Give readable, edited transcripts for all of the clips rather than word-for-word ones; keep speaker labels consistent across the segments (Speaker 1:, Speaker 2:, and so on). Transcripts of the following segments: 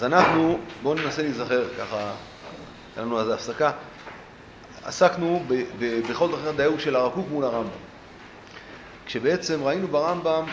Speaker 1: אז אנחנו, בואו ננסה להיזכר ככה, היה לנו אז הפסקה, עסקנו בכל דרכי הדיוק של הרב קוק מול הרמב"ם. כשבעצם ראינו ברמב"ם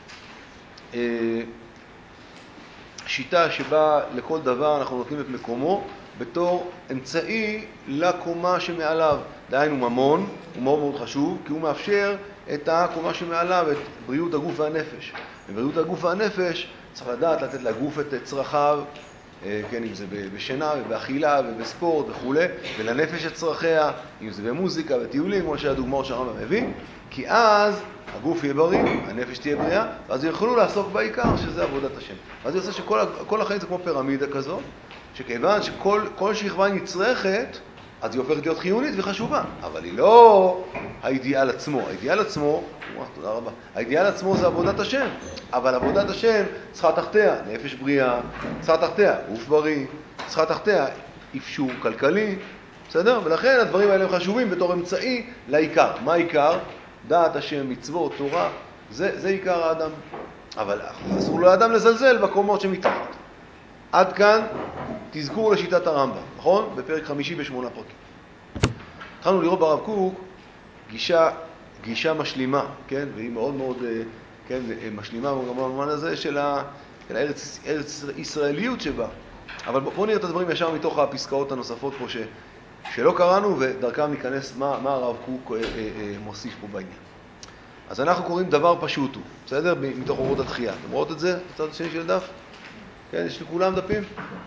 Speaker 1: שיטה שבה לכל דבר אנחנו נותנים את מקומו בתור אמצעי לקומה שמעליו. דהיינו ממון, הוא מאוד מאוד חשוב, כי הוא מאפשר את הקומה שמעליו, את בריאות הגוף והנפש. בבריאות הגוף והנפש צריך לדעת לתת לגוף את צרכיו, כן, אם זה בשינה ובאכילה ובספורט וכו', ולנפש את צרכיה, אם זה במוזיקה וטיולים, כמו שהדוגמאות שהרמב"ם מביא, כי אז הגוף יהיה בריא, הנפש תהיה בריאה, ואז יוכלו לעסוק בעיקר, שזה עבודת השם. ואז יוצא שכל החיים זה כמו פירמידה כזאת, שכיוון שכל שכבה נצרכת, אז היא הופכת להיות חיונית וחשובה, אבל היא לא האידיאל עצמו. האידיאל עצמו, תודה רבה, האידיאל עצמו זה עבודת השם, אבל עבודת השם צריכה תחתיה נפש בריאה, צריכה תחתיה גוף בריא, צריכה תחתיה אפשור כלכלי, בסדר? ולכן הדברים האלה הם חשובים בתור אמצעי לעיקר. מה העיקר? דעת השם, מצוות, תורה, זה עיקר האדם. אבל אסור לאדם לזלזל בקומות שמתחת. עד כאן תזכור לשיטת הרמב"ם, נכון? בפרק 5 ב8 פרקים. התחלנו לראות ברב קוק גישה משלימה, כן? והיא מאוד מאוד, כן, משלימה במובן הזה של הארץ ישראליות שבה. אבל בואו נראה את הדברים ישר מתוך הפסקאות הנוספות פה שלא קראנו, ודרכם ניכנס מה הרב קוק מוסיף פה בעניין. אז אנחנו קוראים דבר פשוט הוא, בסדר? מתוך אורות התחייה. אתם רואות את זה? בצד השני של דף? כן, יש לכולם דפים?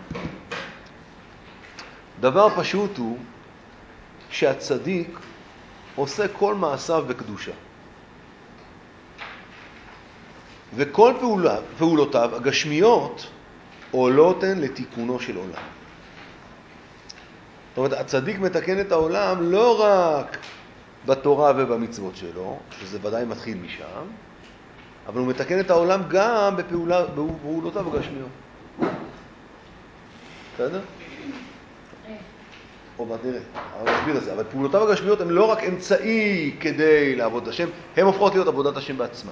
Speaker 1: דבר פשוט הוא שהצדיק עושה כל מעשיו בקדושה. וכל פעולותיו הגשמיות עולות הן לתיקונו של עולם. זאת אומרת, הצדיק מתקן את העולם לא רק בתורה ובמצוות שלו, שזה ודאי מתחיל משם, אבל הוא מתקן את העולם גם בפעולותיו הגשמיות. בסדר? עוד מעט נראה, אבל נסביר את זה. אבל פעולותיו הגשמיות הן לא רק אמצעי כדי לעבוד את השם, הן הופכות להיות עבודת השם בעצמה.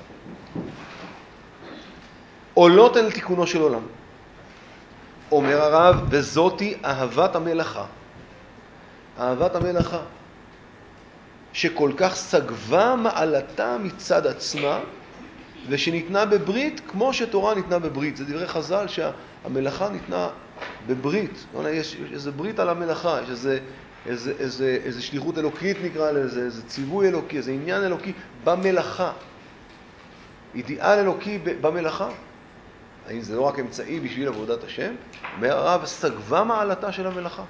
Speaker 1: עולות הן לתיקונו של עולם. אומר הרב, וזאתי אהבת המלאכה. אהבת המלאכה, שכל כך סגבה מעלתה מצד עצמה, ושניתנה בברית כמו שתורה ניתנה בברית. זה דברי חז"ל שהמלאכה ניתנה בברית. יש איזה ברית על המלאכה, יש איזה שליחות אלוקית נקרא לזה, איזה ציווי אלוקי, איזה עניין אלוקי במלאכה. אידיאל אלוקי במלאכה. האם זה לא רק אמצעי בשביל עבודת השם? אומר הרב, סגבה מעלתה של המלאכה.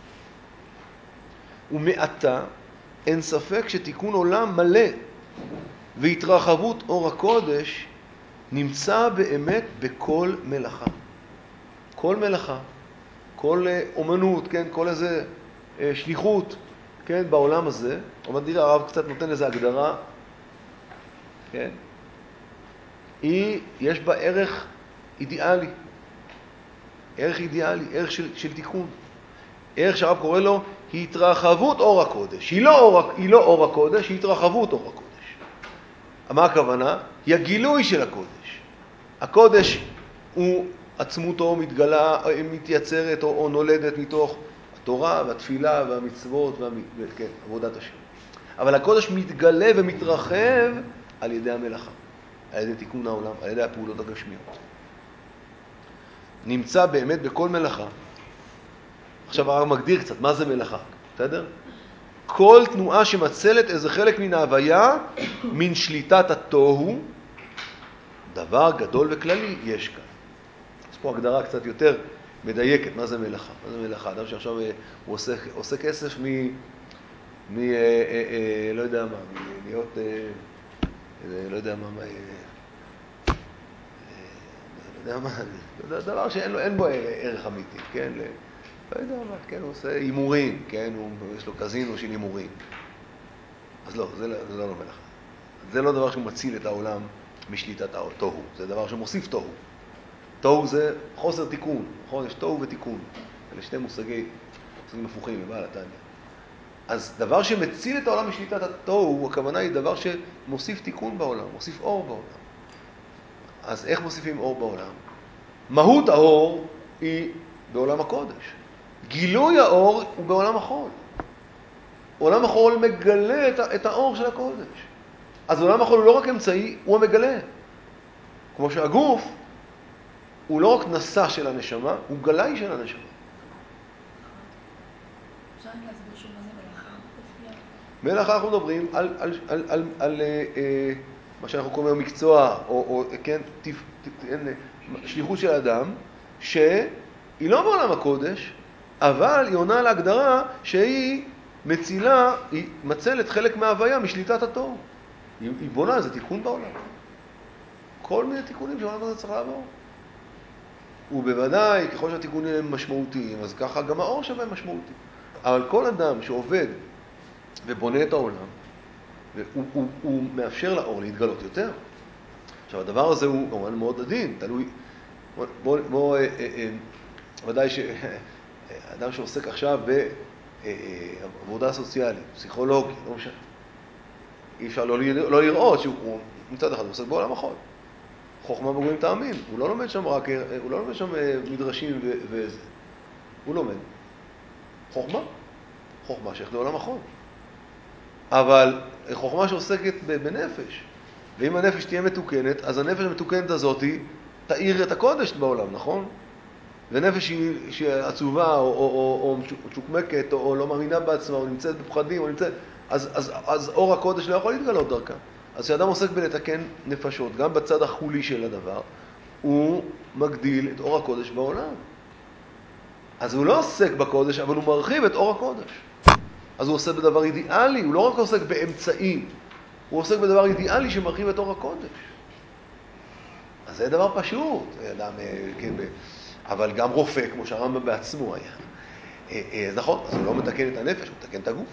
Speaker 1: ומעתה אין ספק שתיקון עולם מלא והתרחבות אור הקודש נמצא באמת בכל מלאכה. כל מלאכה, כל אומנות, כן, כל איזה שליחות, כן, בעולם הזה. אבל נראה, הרב קצת נותן לזה הגדרה, כן? יש בה ערך אידיאלי. ערך אידיאלי, ערך של תיקון. ערך שהרב קורא לו, היא התרחבות אור הקודש. היא לא אור הקודש, היא התרחבות אור הקודש. מה הכוונה? היא הגילוי של הקודש. הקודש הוא עצמותו מתייצרת או נולדת מתוך התורה והתפילה והמצוות כן, עבודת השם. אבל הקודש מתגלה ומתרחב על ידי המלאכה, על ידי תיקון העולם, על ידי הפעולות הגשמיות. נמצא באמת בכל מלאכה. עכשיו הרב מגדיר קצת מה זה מלאכה, בסדר? כל תנועה שמצלת איזה חלק מן ההוויה, מן שליטת התוהו, דבר גדול וכללי יש כאן. אז פה הגדרה קצת יותר מדייקת, מה זה מלאכה? מה זה מלאכה? אדם שעכשיו הוא עושה כסף לא יודע מה, להיות, לא יודע מה, דבר שאין בו ערך אמיתי, כן? לא יודע מה, כן, הוא עושה אימורים, כן? יש לו קזינו של אימורים. אז לא, זה לא מלאכה. זה לא דבר שמציל את העולם משליטת התוהו, זה דבר שמוסיף תוהו. תוהו זה חוסר תיקון, נכון? יש תוהו ותיקון. אלה שתי מושגים הפוכים, בבעל התניא. אז דבר שמציל את העולם משליטת התוהו, הכוונה היא דבר שמוסיף תיקון בעולם, מוסיף אור בעולם. אז איך מוסיפים אור בעולם? מהות האור היא בעולם הקודש. גילוי האור הוא בעולם החול. עולם החול מגלה את האור של הקודש. אז עולם החול הוא לא רק אמצעי, הוא המגלה. כמו שהגוף הוא לא רק נשא של הנשמה, הוא גלאי של הנשמה.
Speaker 2: אפשר להסביר שוב מה זה מלאכה?
Speaker 1: מלאכה אנחנו מדברים על מה שאנחנו קוראים מקצוע, או כן, שליחות של אדם, שהיא לא בעולם הקודש, אבל היא עונה להגדרה שהיא מצילה, היא מצלת חלק מההוויה משליטת התור. היא בונה, זה תיקון בעולם. כל מיני תיקונים שהעולם הזה צריך לעבור. ובוודאי, ככל שהתיקונים הם משמעותיים, אז ככה גם האור שבהם משמעותי. אבל כל אדם שעובד ובונה את העולם, הוא מאפשר לאור להתגלות יותר. עכשיו, הדבר הזה הוא כמובן מאוד עדין, תלוי, ודאי שאדם שעוסק עכשיו בעבודה סוציאלית, פסיכולוגית, לא משנה, אי אפשר לא לראות שהוא מצד אחד עוסק בעולם החול. חוכמה בגויים תאמין, הוא לא לומד שם רק, הוא לא לומד שם מדרשים וזה. הוא לומד חוכמה שייך לעולם החול. אבל חוכמה שעוסקת בנפש, ואם הנפש תהיה מתוקנת, אז הנפש המתוקנת הזאת תאיר את הקודש בעולם, נכון? ונפש שהיא עצובה או צ'וקמקת או לא מאמינה בעצמה או נמצאת בפחדים או נמצאת, אז אור הקודש לא יכול להתגלות דרכה. אז כשאדם עוסק בלתקן נפשות, גם בצד החולי של הדבר, הוא מגדיל את אור הקודש בעולם. אז הוא לא עוסק בקודש, אבל הוא מרחיב את אור הקודש. אז הוא עושה בדבר אידיאלי, הוא לא רק עוסק באמצעי, הוא עוסק בדבר אידיאלי שמרחיב את אור הקודש. אז זה דבר פשוט, אדם, כן, אבל גם רופא, כמו שהרמב"ם בעצמו היה. נכון, אז הוא לא מתקן את הנפש, הוא מתקן את הגוף.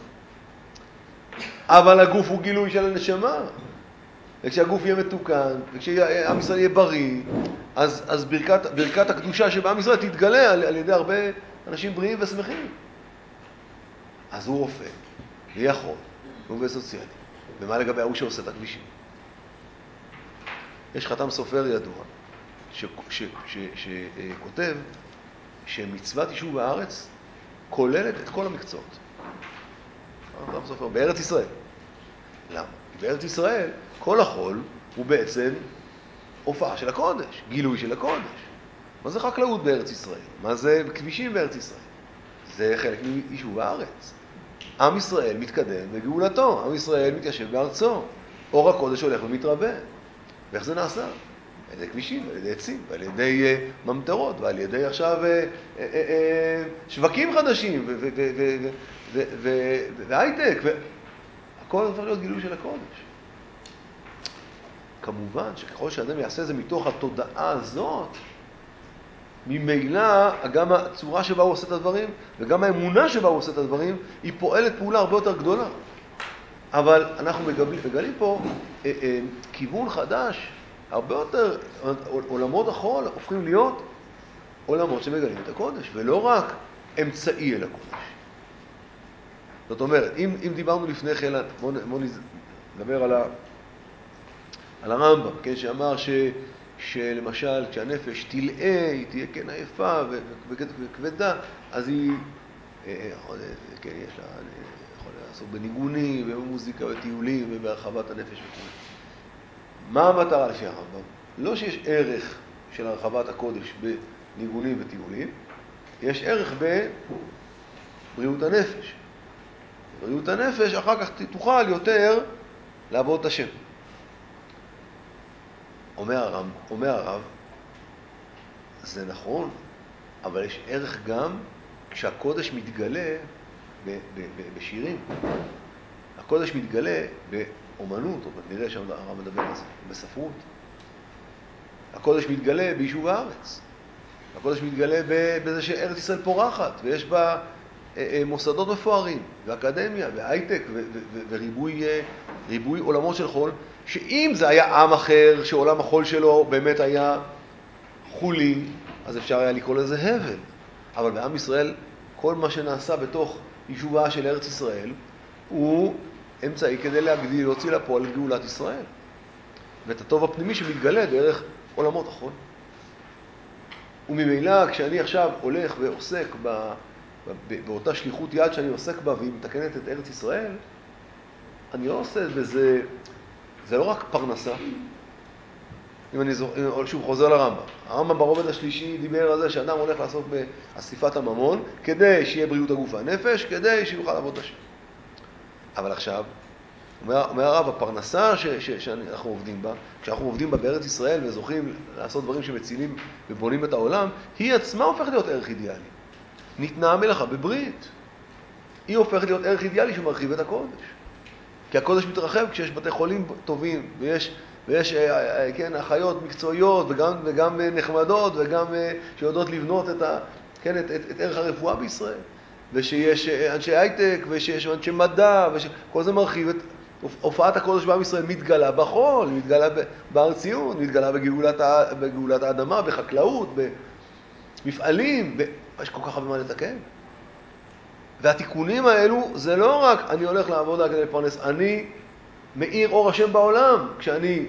Speaker 1: אבל הגוף הוא גילוי של הנשמה. וכשהגוף יהיה מתוקן, וכשעם ישראל יהיה בריא, אז ברכת הקדושה שבעם ישראל תתגלה על ידי הרבה אנשים בריאים ושמחים. אז הוא רופא, ויכול, הוא עובד סוציאלי. ומה לגבי ההוא שעושה את הכבישים? יש חתם סופר ידוע, שכותב שמצוות יישוב הארץ כוללת את כל המקצועות. חתם סופר, בארץ ישראל. למה? כי בארץ ישראל כל החול הוא בעצם הופעה של הקודש, גילוי של הקודש. מה זה חקלאות בארץ ישראל? מה זה כבישים בארץ ישראל? זה חלק מיישוב הארץ. עם ישראל מתקדם בגאולתו, עם ישראל מתיישב בארצו. אור הקודש הולך ומתרבה. ואיך זה נעשה? על ידי כבישים, על ידי עצים, על ידי ממטרות, ועל ידי עכשיו שווקים חדשים, והייטק, הכל הופך להיות גילוי של הקודש. כמובן שככל שאדם יעשה זה מתוך התודעה הזאת, ממילא גם הצורה שבה הוא עושה את הדברים, וגם האמונה שבה הוא עושה את הדברים, היא פועלת פעולה הרבה יותר גדולה. אבל אנחנו מגלים פה כיוון חדש, הרבה יותר, עולמות החול הופכים להיות עולמות שמגלים את הקודש, ולא רק אמצעי אל הקודש. זאת אומרת, אם דיברנו לפני כן, בואו נדבר על הרמב"ם, כן, שאמר שלמשל כשהנפש תלאה, היא תהיה כן עייפה וכבדה, אז היא, כן, יש לה, יכול לעשות בניגונים ובמוזיקה וטיולים ובהרחבת הנפש וכו'. מה המטרה לפי הרמב"ם? לא שיש ערך של הרחבת הקודש בניגונים וטיולים, יש ערך בבריאות הנפש. בריאות הנפש אחר כך תוכל יותר לעבוד את השם. אומר הרב, זה נכון, אבל יש ערך גם כשהקודש מתגלה בשירים. הקודש מתגלה באומנות, או נראה שם הרב מדבר על זה, בספרות. הקודש מתגלה ביישוב הארץ. הקודש מתגלה בזה שארץ ישראל פורחת, ויש בה מוסדות מפוארים, ואקדמיה, והייטק, וריבוי עולמות של חול, שאם זה היה עם אחר, שעולם החול שלו באמת היה חולי, אז אפשר היה לקרוא לזה הבל. אבל בעם ישראל, כל מה שנעשה בתוך יישובה של ארץ ישראל, הוא אמצעי כדי להגדיל, להוציא לפועל את גאולת ישראל. ואת הטוב הפנימי שמתגלה דרך עולמות החול. וממילא כשאני עכשיו הולך ועוסק באותה שליחות יד שאני עוסק בה והיא מתקנת את ארץ ישראל, אני לא עושה בזה, זה לא רק פרנסה. אם אני שוב חוזר לרמב"ם, הרמב"ם ברובד השלישי דיבר על זה שאדם הולך לעסוק באסיפת הממון כדי שיהיה בריאות הגוף והנפש, כדי שיוכל לעבוד השם. אבל עכשיו, אומר הרב, הפרנסה שאנחנו עובדים בה, כשאנחנו עובדים בה בארץ ישראל וזוכים לעשות דברים שמצילים ובונים את העולם, היא עצמה הופכת להיות ערך אידיאלי. ניתנה המלאכה בברית. היא הופכת להיות ערך אידיאלי שמרחיב את הקודש. כי הקודש מתרחב כשיש בתי חולים טובים, ויש כן, אחיות מקצועיות וגם נחמדות וגם שיודעות לבנות את ערך הרפואה בישראל. ושיש אנשי הייטק ושיש אנשי מדע, כל זה מרחיב את הופעת הקודש בעם ישראל, מתגלה בחול, מתגלה בארציות, מתגלה בגאולת האדמה, בחקלאות, במפעלים, יש כל כך הרבה מה לתקן. והתיקונים האלו זה לא רק אני הולך לעבודה כדי לפרנס, אני מאיר אור השם בעולם, כשאני,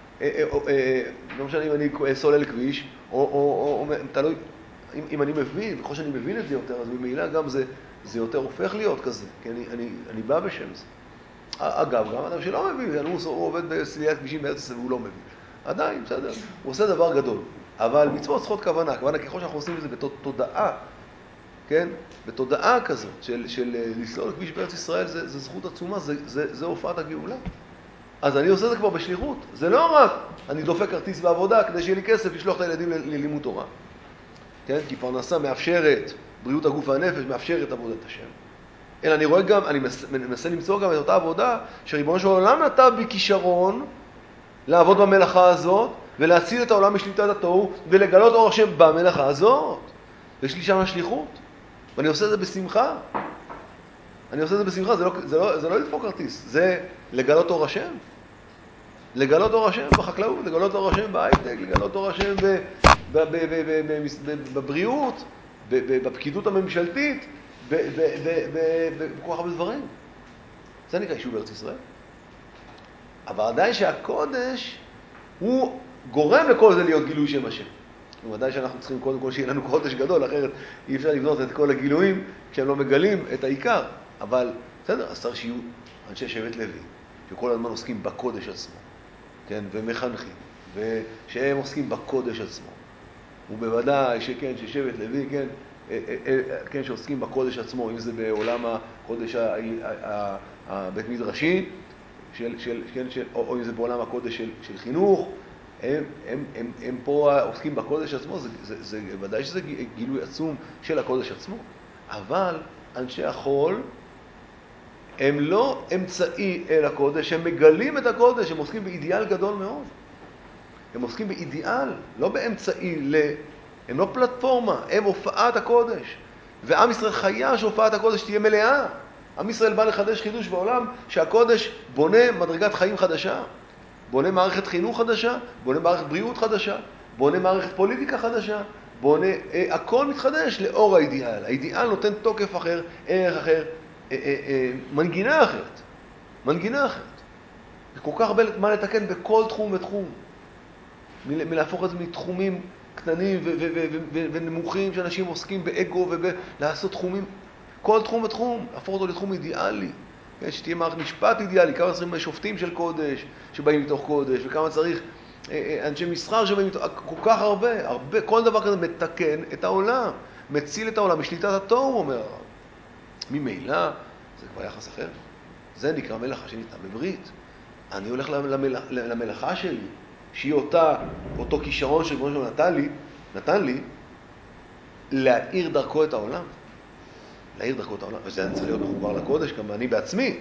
Speaker 1: לא משנה אם אני סולל כביש, או תלוי, אם אני מבין, ככל שאני מבין את זה יותר, אז במעילה גם זה יותר הופך להיות כזה, כי אני בא בשם זה. אגב, גם אדם שלא מבין, הוא עובד בסליית כבישים בארץ ישראל והוא לא מבין. עדיין, בסדר, הוא עושה דבר גדול. אבל מצוות צריכות כוונה, ככל שאנחנו עושים את זה בתודעה, כן? בתודעה כזאת של לסלול כביש בארץ ישראל, זה זכות עצומה, זה הופעת הגאולה. אז אני עושה את זה כבר בשליחות. זה לא רק אני דופק כרטיס בעבודה כדי שיהיה לי כסף לשלוח את הילדים ללימוד תורה. כן? כי פרנסה מאפשרת, בריאות הגוף והנפש מאפשרת עבודת השם. אלא אני רואה גם, אני מנסה למצוא גם את אותה עבודה שריבונו של עולם נתן בי כישרון לעבוד במלאכה הזאת ולהציל את העולם משליטת התוהו ולגלות אור השם במלאכה הזאת. יש לי שם שליחות. ואני עושה את זה בשמחה. אני עושה את זה בשמחה, זה לא לדפוק כרטיס, זה לגלות אור השם. לגלות אור השם בחקלאות, לגלות אור השם בהייטק, לגלות אור השם בבריאות, בפקידות הממשלתית, בכל כך הרבה דברים. זה נקרא יישוב בארץ ישראל. אבל עדיין שהקודש הוא גורם לכל זה להיות גילוי שם השם. ודאי שאנחנו צריכים קודם כל שיהיה לנו קודש גדול, אחרת אי אפשר לבנות את כל הגילויים כשהם לא מגלים את העיקר. אבל בסדר, אז צריך שיהיו אנשי שבט לוי, שכל הזמן עוסקים בקודש עצמו, כן, ומחנכים, ושהם עוסקים בקודש עצמו. ובוודאי שכן, ששבט לוי, כן, כן, שעוסקים בקודש עצמו, אם זה בעולם הקודש הבית מדרשי, או אם זה בעולם הקודש של חינוך, הם פה עוסקים בקודש עצמו, זה ודאי שזה גילוי עצום של הקודש עצמו. אבל אנשי החול הם לא אמצעי אל הקודש, הם מגלים את הקודש, הם עוסקים באידיאל גדול מאוד. הם עוסקים באידיאל, לא באמצעי, הם לא פלטפורמה, הם הופעת הקודש. ועם ישראל חיה שהופעת הקודש תהיה מלאה. עם ישראל בא לחדש חידוש בעולם שהקודש בונה מדרגת חיים חדשה. בונה מערכת חינוך חדשה, בונה מערכת בריאות חדשה, בונה מערכת פוליטיקה חדשה, בונה, הכל מתחדש לאור האידיאל. האידיאל נותן תוקף אחר, ערך אחר, מנגינה אחרת. מנגינה אחרת. וכל כך הרבה מה לתקן בכל תחום ותחום. מלהפוך את זה מתחומים קטנים ונמוכים שאנשים עוסקים באגו ולעשות תחומים, כל תחום ותחום, להפוך אותו לתחום אידיאלי. שתהיה מערכת משפט אידיאלי, כמה צריכים שופטים של קודש שבאים מתוך קודש, וכמה צריך אנשי מסחר שבאים מתוך, כל כך הרבה, כל דבר כזה מתקן את העולם, מציל את העולם, משליטת התוהו, אומר הרב. ממילא, זה כבר יחס אחר. זה נקרא מלאכה שניתנה בברית. אני הולך למלאכה שלי, שהיא אותו כישרון שריבונו של עולם נתן לי, להאיר דרכו את העולם. להאיר דרכו את העולם, וזה צריך להיות מחובר לקודש, גם אני בעצמי,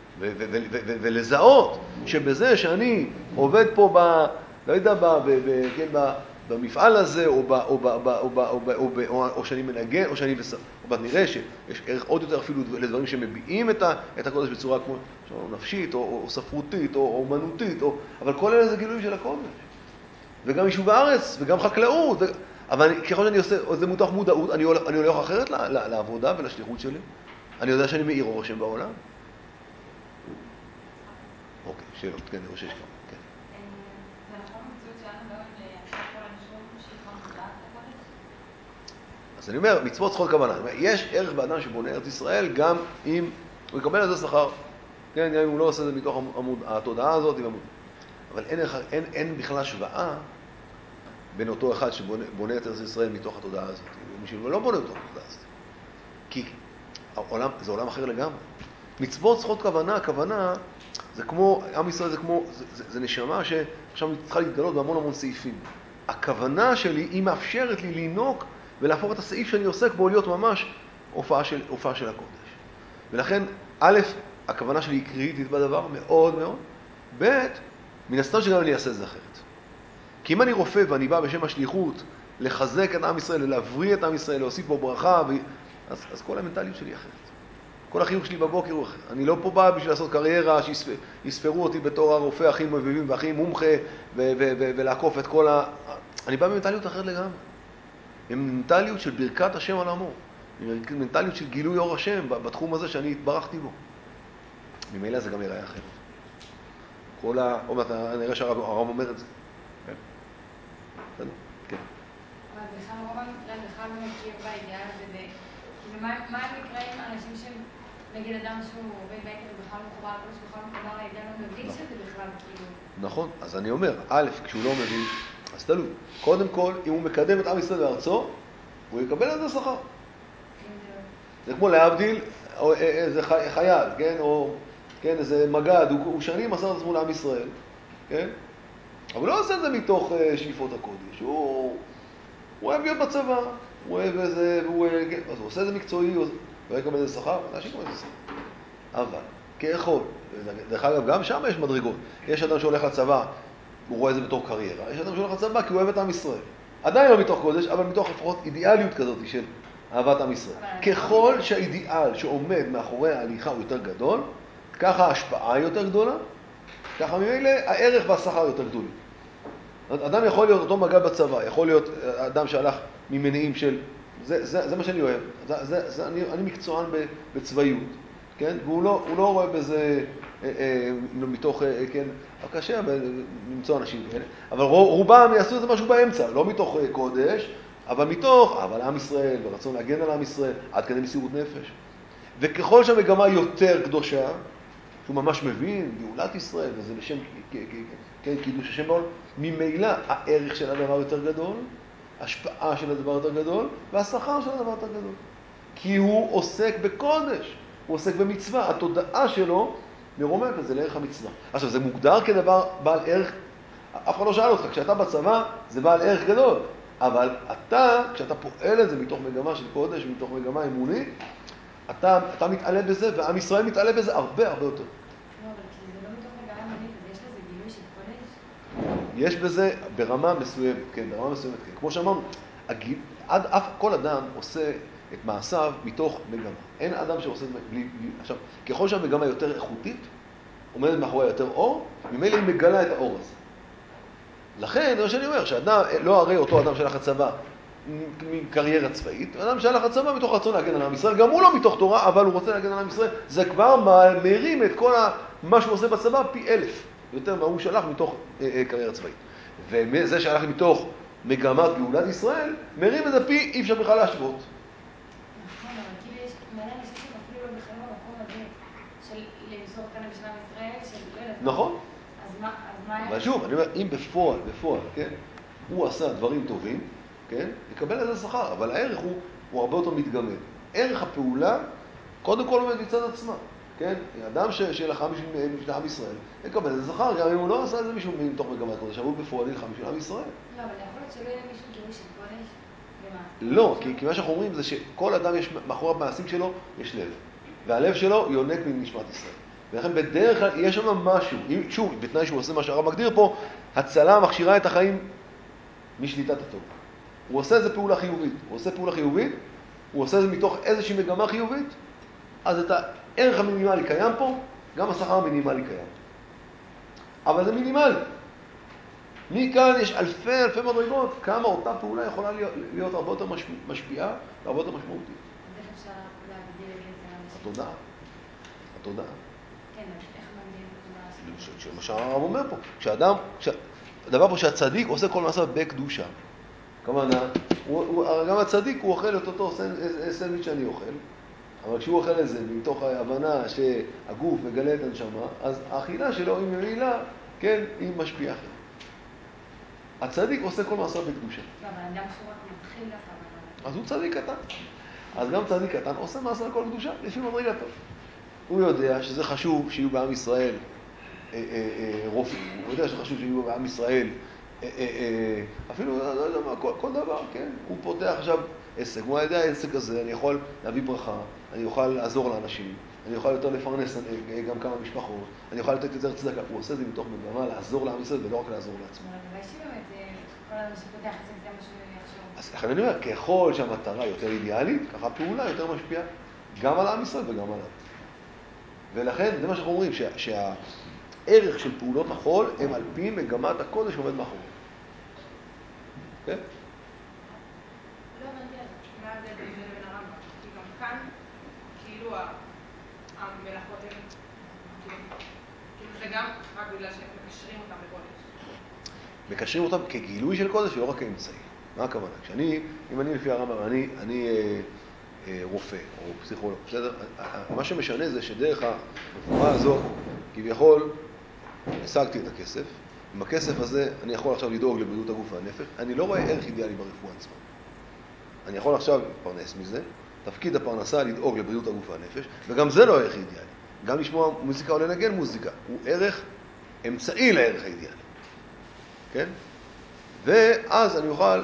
Speaker 1: ולזהות שבזה שאני עובד פה לא יודע, במפעל הזה, או שאני מנגן, או נראה שיש ערך עוד יותר אפילו לדברים שמביעים את הקודש בצורה כמו נפשית, או ספרותית, או אומנותית, אבל כל אלה זה גילוי של הקודש. וגם יישוב הארץ, וגם חקלאות, אבל ככל שאני עושה, זה מותח מודעות, אני הולך אחרת לעבודה ולשליחות שלי. אני יודע שאני מאיר אור השם בעולם. אוקיי, שאלות, כן, אני חושב שכמה, כן.
Speaker 2: זה נכון, המציאות שלנו לא עם עכשיו כל אנשים שהיא כבר מודעת לקודש?
Speaker 1: אז אני אומר, מצוות צריכות כוונה. יש ערך באדם שבונה ארץ ישראל, גם אם הוא יקבל על זה שכר. כן, גם אם הוא לא עושה את זה מתוך התודעה הזאת. אבל אין בכלל השוואה בין אותו אחד שבונה את ארץ ישראל מתוך התודעה הזאת. מי שלא בונה אותו התודעה הזאת. כי זה עולם אחר לגמרי. מצוות צריכות כוונה, הכוונה זה כמו, עם ישראל זה כמו, זה נשמה שעכשיו צריכה להתגלות בהמון המון סעיפים. הכוונה שלי היא מאפשרת לי לינוק ולהפוך את הסעיף שאני עוסק בו להיות ממש הופעה של הקודש. ולכן, א', הכוונה שלי היא קריטית בדבר מאוד מאוד, ב', מן הסתם שגם אני אעשה את זה אחרת. כי אם אני רופא ואני בא בשם השליחות לחזק את עם ישראל, להבריא את עם ישראל, להוסיף בו ברכה, אז כל המנטליות שלי אחרת. כל החיוך שלי בבוקר הוא אחר. אני לא פה בא בשביל לעשות קריירה, שיספרו אותי בתור הרופא הכי מביבים והכי מומחה, ולעקוף את כל אני בא במנטליות אחרת לגמרי. מנטליות של ברכת השם על עמו. מנטליות של גילוי אור השם בתחום הזה שאני התברכתי בו. ממילא זה גם ייראה אחרת. עוד מעט נראה שהרב אומר את זה. כן. כן.
Speaker 2: אבל בכלל רוב המקרה בכלל לא מכיר באידיאל הזה, כאילו מה המקרה עם אנשים שהם נגיד אדם שהוא עובד בעקר ובכלל מחובר לקודש, בכלל מחובר לאידיאל, לא מבין שזה בכלל כאילו.
Speaker 1: נכון, אז אני אומר, א', כשהוא לא מבין, אז תלוי. קודם כל, אם הוא מקדם את עם ישראל בארצו, הוא יקבל על זה שכר. זה כמו להבדיל, איזה חייל, כן, או כן, איזה מגד, הוא שנים מסר את עצמו לעם ישראל, כן? אבל הוא לא עושה את זה מתוך שאיפות הקודש, הוא אוהב להיות בצבא, הוא אוהב איזה, כן, אז הוא עושה את זה מקצועי, הוא יקבל איזה שכר, אנשים יקבל איזה שכר. אבל, כאחול, דרך אגב, גם שם יש מדרגות. יש אדם שהולך לצבא, הוא רואה את זה בתור קריירה, יש אדם שהולך לצבא כי הוא אוהב את עם ישראל. עדיין לא מתוך קודש, אבל מתוך לפחות אידיאליות כזאת של אהבת עם ישראל. ככל שהאידיאל שעומד מאחורי ההליכה הוא יותר גדול, ככה ההשפעה יותר גדולה, ככה ממילא הערך והשכר יותר גדולים. אדם יכול להיות אותו מגע בצבא, יכול להיות אדם שהלך ממניעים של, זה מה שאני אוהב, אני מקצוען בצבאיות, כן? והוא לא רואה בזה מתוך, כן, קשה למצוא אנשים כאלה, אבל רובם יעשו את זה משהו באמצע, לא מתוך קודש, אבל עם ישראל, ורצון להגן על עם ישראל, עד כדי מסירות נפש. וככל שהמגמה יותר קדושה, שהוא ממש מבין, גאולת ישראל, וזה לשם, כן, קידוש השם בעולם, ממילא הערך של הדבר יותר גדול, השפעה של הדבר יותר גדול, והשכר של הדבר יותר גדול. כי הוא עוסק בקודש, הוא עוסק במצווה, התודעה שלו מרוממת את זה לערך המצווה. עכשיו, זה מוגדר כדבר בעל ערך, אף אחד לא שאל אותך, כשאתה בצבא זה בעל ערך גדול, אבל כשאתה פועל את זה מתוך מגמה של קודש, מתוך מגמה אמונית, אתה מתעלה בזה, ועם ישראל מתעלה בזה הרבה הרבה יותר.
Speaker 2: לא, אבל כי זה לא מתוך מגמה אמונית, אז יש לזה גילוי של קודש?
Speaker 1: יש בזה ברמה מסוימת, כן, ברמה מסוימת, כן. כמו שאמרנו, כל אדם עושה את מעשיו מתוך מגמה. אין אדם שעושה את זה בלי... עכשיו, ככל שהמגמה יותר איכותית, עומדת מאחורי יותר אור, ממילא היא מגלה את האור הזה. לכן, זה מה שאני אומר, שאדם, לא הרי אותו אדם שהלך לצבא מקריירה צבאית, אדם שהלך לצבא מתוך רצון להגן על עם ישראל, גם הוא לא מתוך תורה, אבל הוא רוצה להגן על עם ישראל, זה כבר מרים את כל מה שהוא עושה בצבא פי 1000, יותר מה הוא שלח מתוך קריירה צבאית. וזה שהלך מתוך מגמת גאולת ישראל, מרים את זה פי, אי אפשר בכלל להשוות.
Speaker 2: נכון, אבל כאילו יש מלא אנשים שאפילו לא בכלל במקום הזה של למסור אותנו בשביל עם ישראל, של לא יודעת.
Speaker 1: נכון.
Speaker 2: אז מה...
Speaker 1: אבל שוב, אני אומר, אם בפועל, כן, הוא עשה דברים טובים, כן, יקבל איזה שכר, אבל הערך הוא הרבה יותר מתגמל. ערך הפעולה, קודם כל עומד מצד עצמה, כן? אדם שלחם בשביל עם ישראל, יקבל איזה שכר, גם אם הוא לא עשה איזה מישהו מתוך מגמת קודש, אבל הוא בפועל ילחם בשביל עם ישראל.
Speaker 2: לא, אבל יכול להיות שלא יהיה מישהו גילוי של קודש?
Speaker 1: לא, כי מה שאנחנו אומרים זה שכל אדם מאחורי המעשים שלו יש לב, והלב שלו יונק מנשמת ישראל. ולכן בדרך כלל יש שם משהו, שוב, בתנאי שהוא עושה מה שהרב מגדיר פה, הצלה מכשירה את החיים משליטת הטוב. הוא עושה איזה פעולה חיובית, הוא עושה את זה מתוך איזושהי מגמה חיובית, אז את הערך המינימלי קיים פה, גם השכר המינימלי קיים. אבל זה מינימלי. מכאן יש אלפי מדרגות, כמה אותה פעולה יכולה להיות הרבה יותר משפיעה והרבה יותר משמעותית.
Speaker 2: אז איך אפשר להגדיר את זה?
Speaker 1: התודעה.
Speaker 2: כן, איך מגדירים את התודעה?
Speaker 1: שמה שהרב אומר פה, הדבר פה שהצדיק עושה כל מעשה בקדושה. כמובן, גם הצדיק הוא אוכל את אותו סנדוויץ' שאני אוכל, אבל כשהוא אוכל את זה מתוך ההבנה שהגוף מגלה את הנשמה, אז האכילה שלו היא ממילא, כן, היא משפיעה אחרת. הצדיק עושה כל מעשה בקדושה.
Speaker 2: לא, אבל אדם שהוא רק מתחיל לכוונה.
Speaker 1: אז הוא צדיק קטן. אז גם צדיק קטן עושה מעשה הכל קדושה, לפי מדרגתו. הוא יודע שזה חשוב שיהיו בעם ישראל רופאים, הוא יודע שחשוב שיהיו בעם ישראל אפילו, לא יודע מה, כל דבר, כן? הוא פותח עכשיו עסק, הוא יודע העסק הזה, אני יכול להביא ברכה, אני יכול לעזור לאנשים, אני יכול יותר לפרנס גם כמה משפחות, אני יכול לתת יותר צדקה, הוא עושה את זה מתוך מגמה לעזור לעם ישראל ולא רק לעזור לעצמו.
Speaker 2: אבל יש באמת, כל אדם שפותח עסק זה מה שהוא יחשוב.
Speaker 1: אז לכן אני אומר, ככל שהמטרה יותר אידיאלית, ככה הפעולה יותר משפיעה גם על עם ישראל וגם עליו. ולכן זה מה שאנחנו אומרים, שהערך של פעולות החול הם על פי מגמת הקודש עומד מאחורי. כן?
Speaker 3: לא הבנתי מה ההבדל בין זה לבין הרמב"ם, כי גם כאן, כאילו המלאכות הן, כאילו זה גם רק בגלל שהם מקשרים אותם לקודש.
Speaker 1: מקשרים אותם כגילוי של קודש ולא רק כאמצעי. מה הכוונה? אם אני לפי הרמב"ם, אני רופא או פסיכולוג, בסדר? מה שמשנה זה שדרך הרפואה הזאת, כביכול, השגתי את הכסף. עם הכסף הזה אני יכול עכשיו לדאוג לבריאות הגוף והנפש. אני לא רואה ערך אידיאלי ברפואה עצמה. אני יכול עכשיו לפרנס מזה. תפקיד הפרנסה לדאוג לבריאות הגוף והנפש, וגם זה לא ערך אידיאלי. גם לשמוע מוזיקה או לנגן מוזיקה. הוא ערך אמצעי לערך האידיאלי. כן? ואז אני אוכל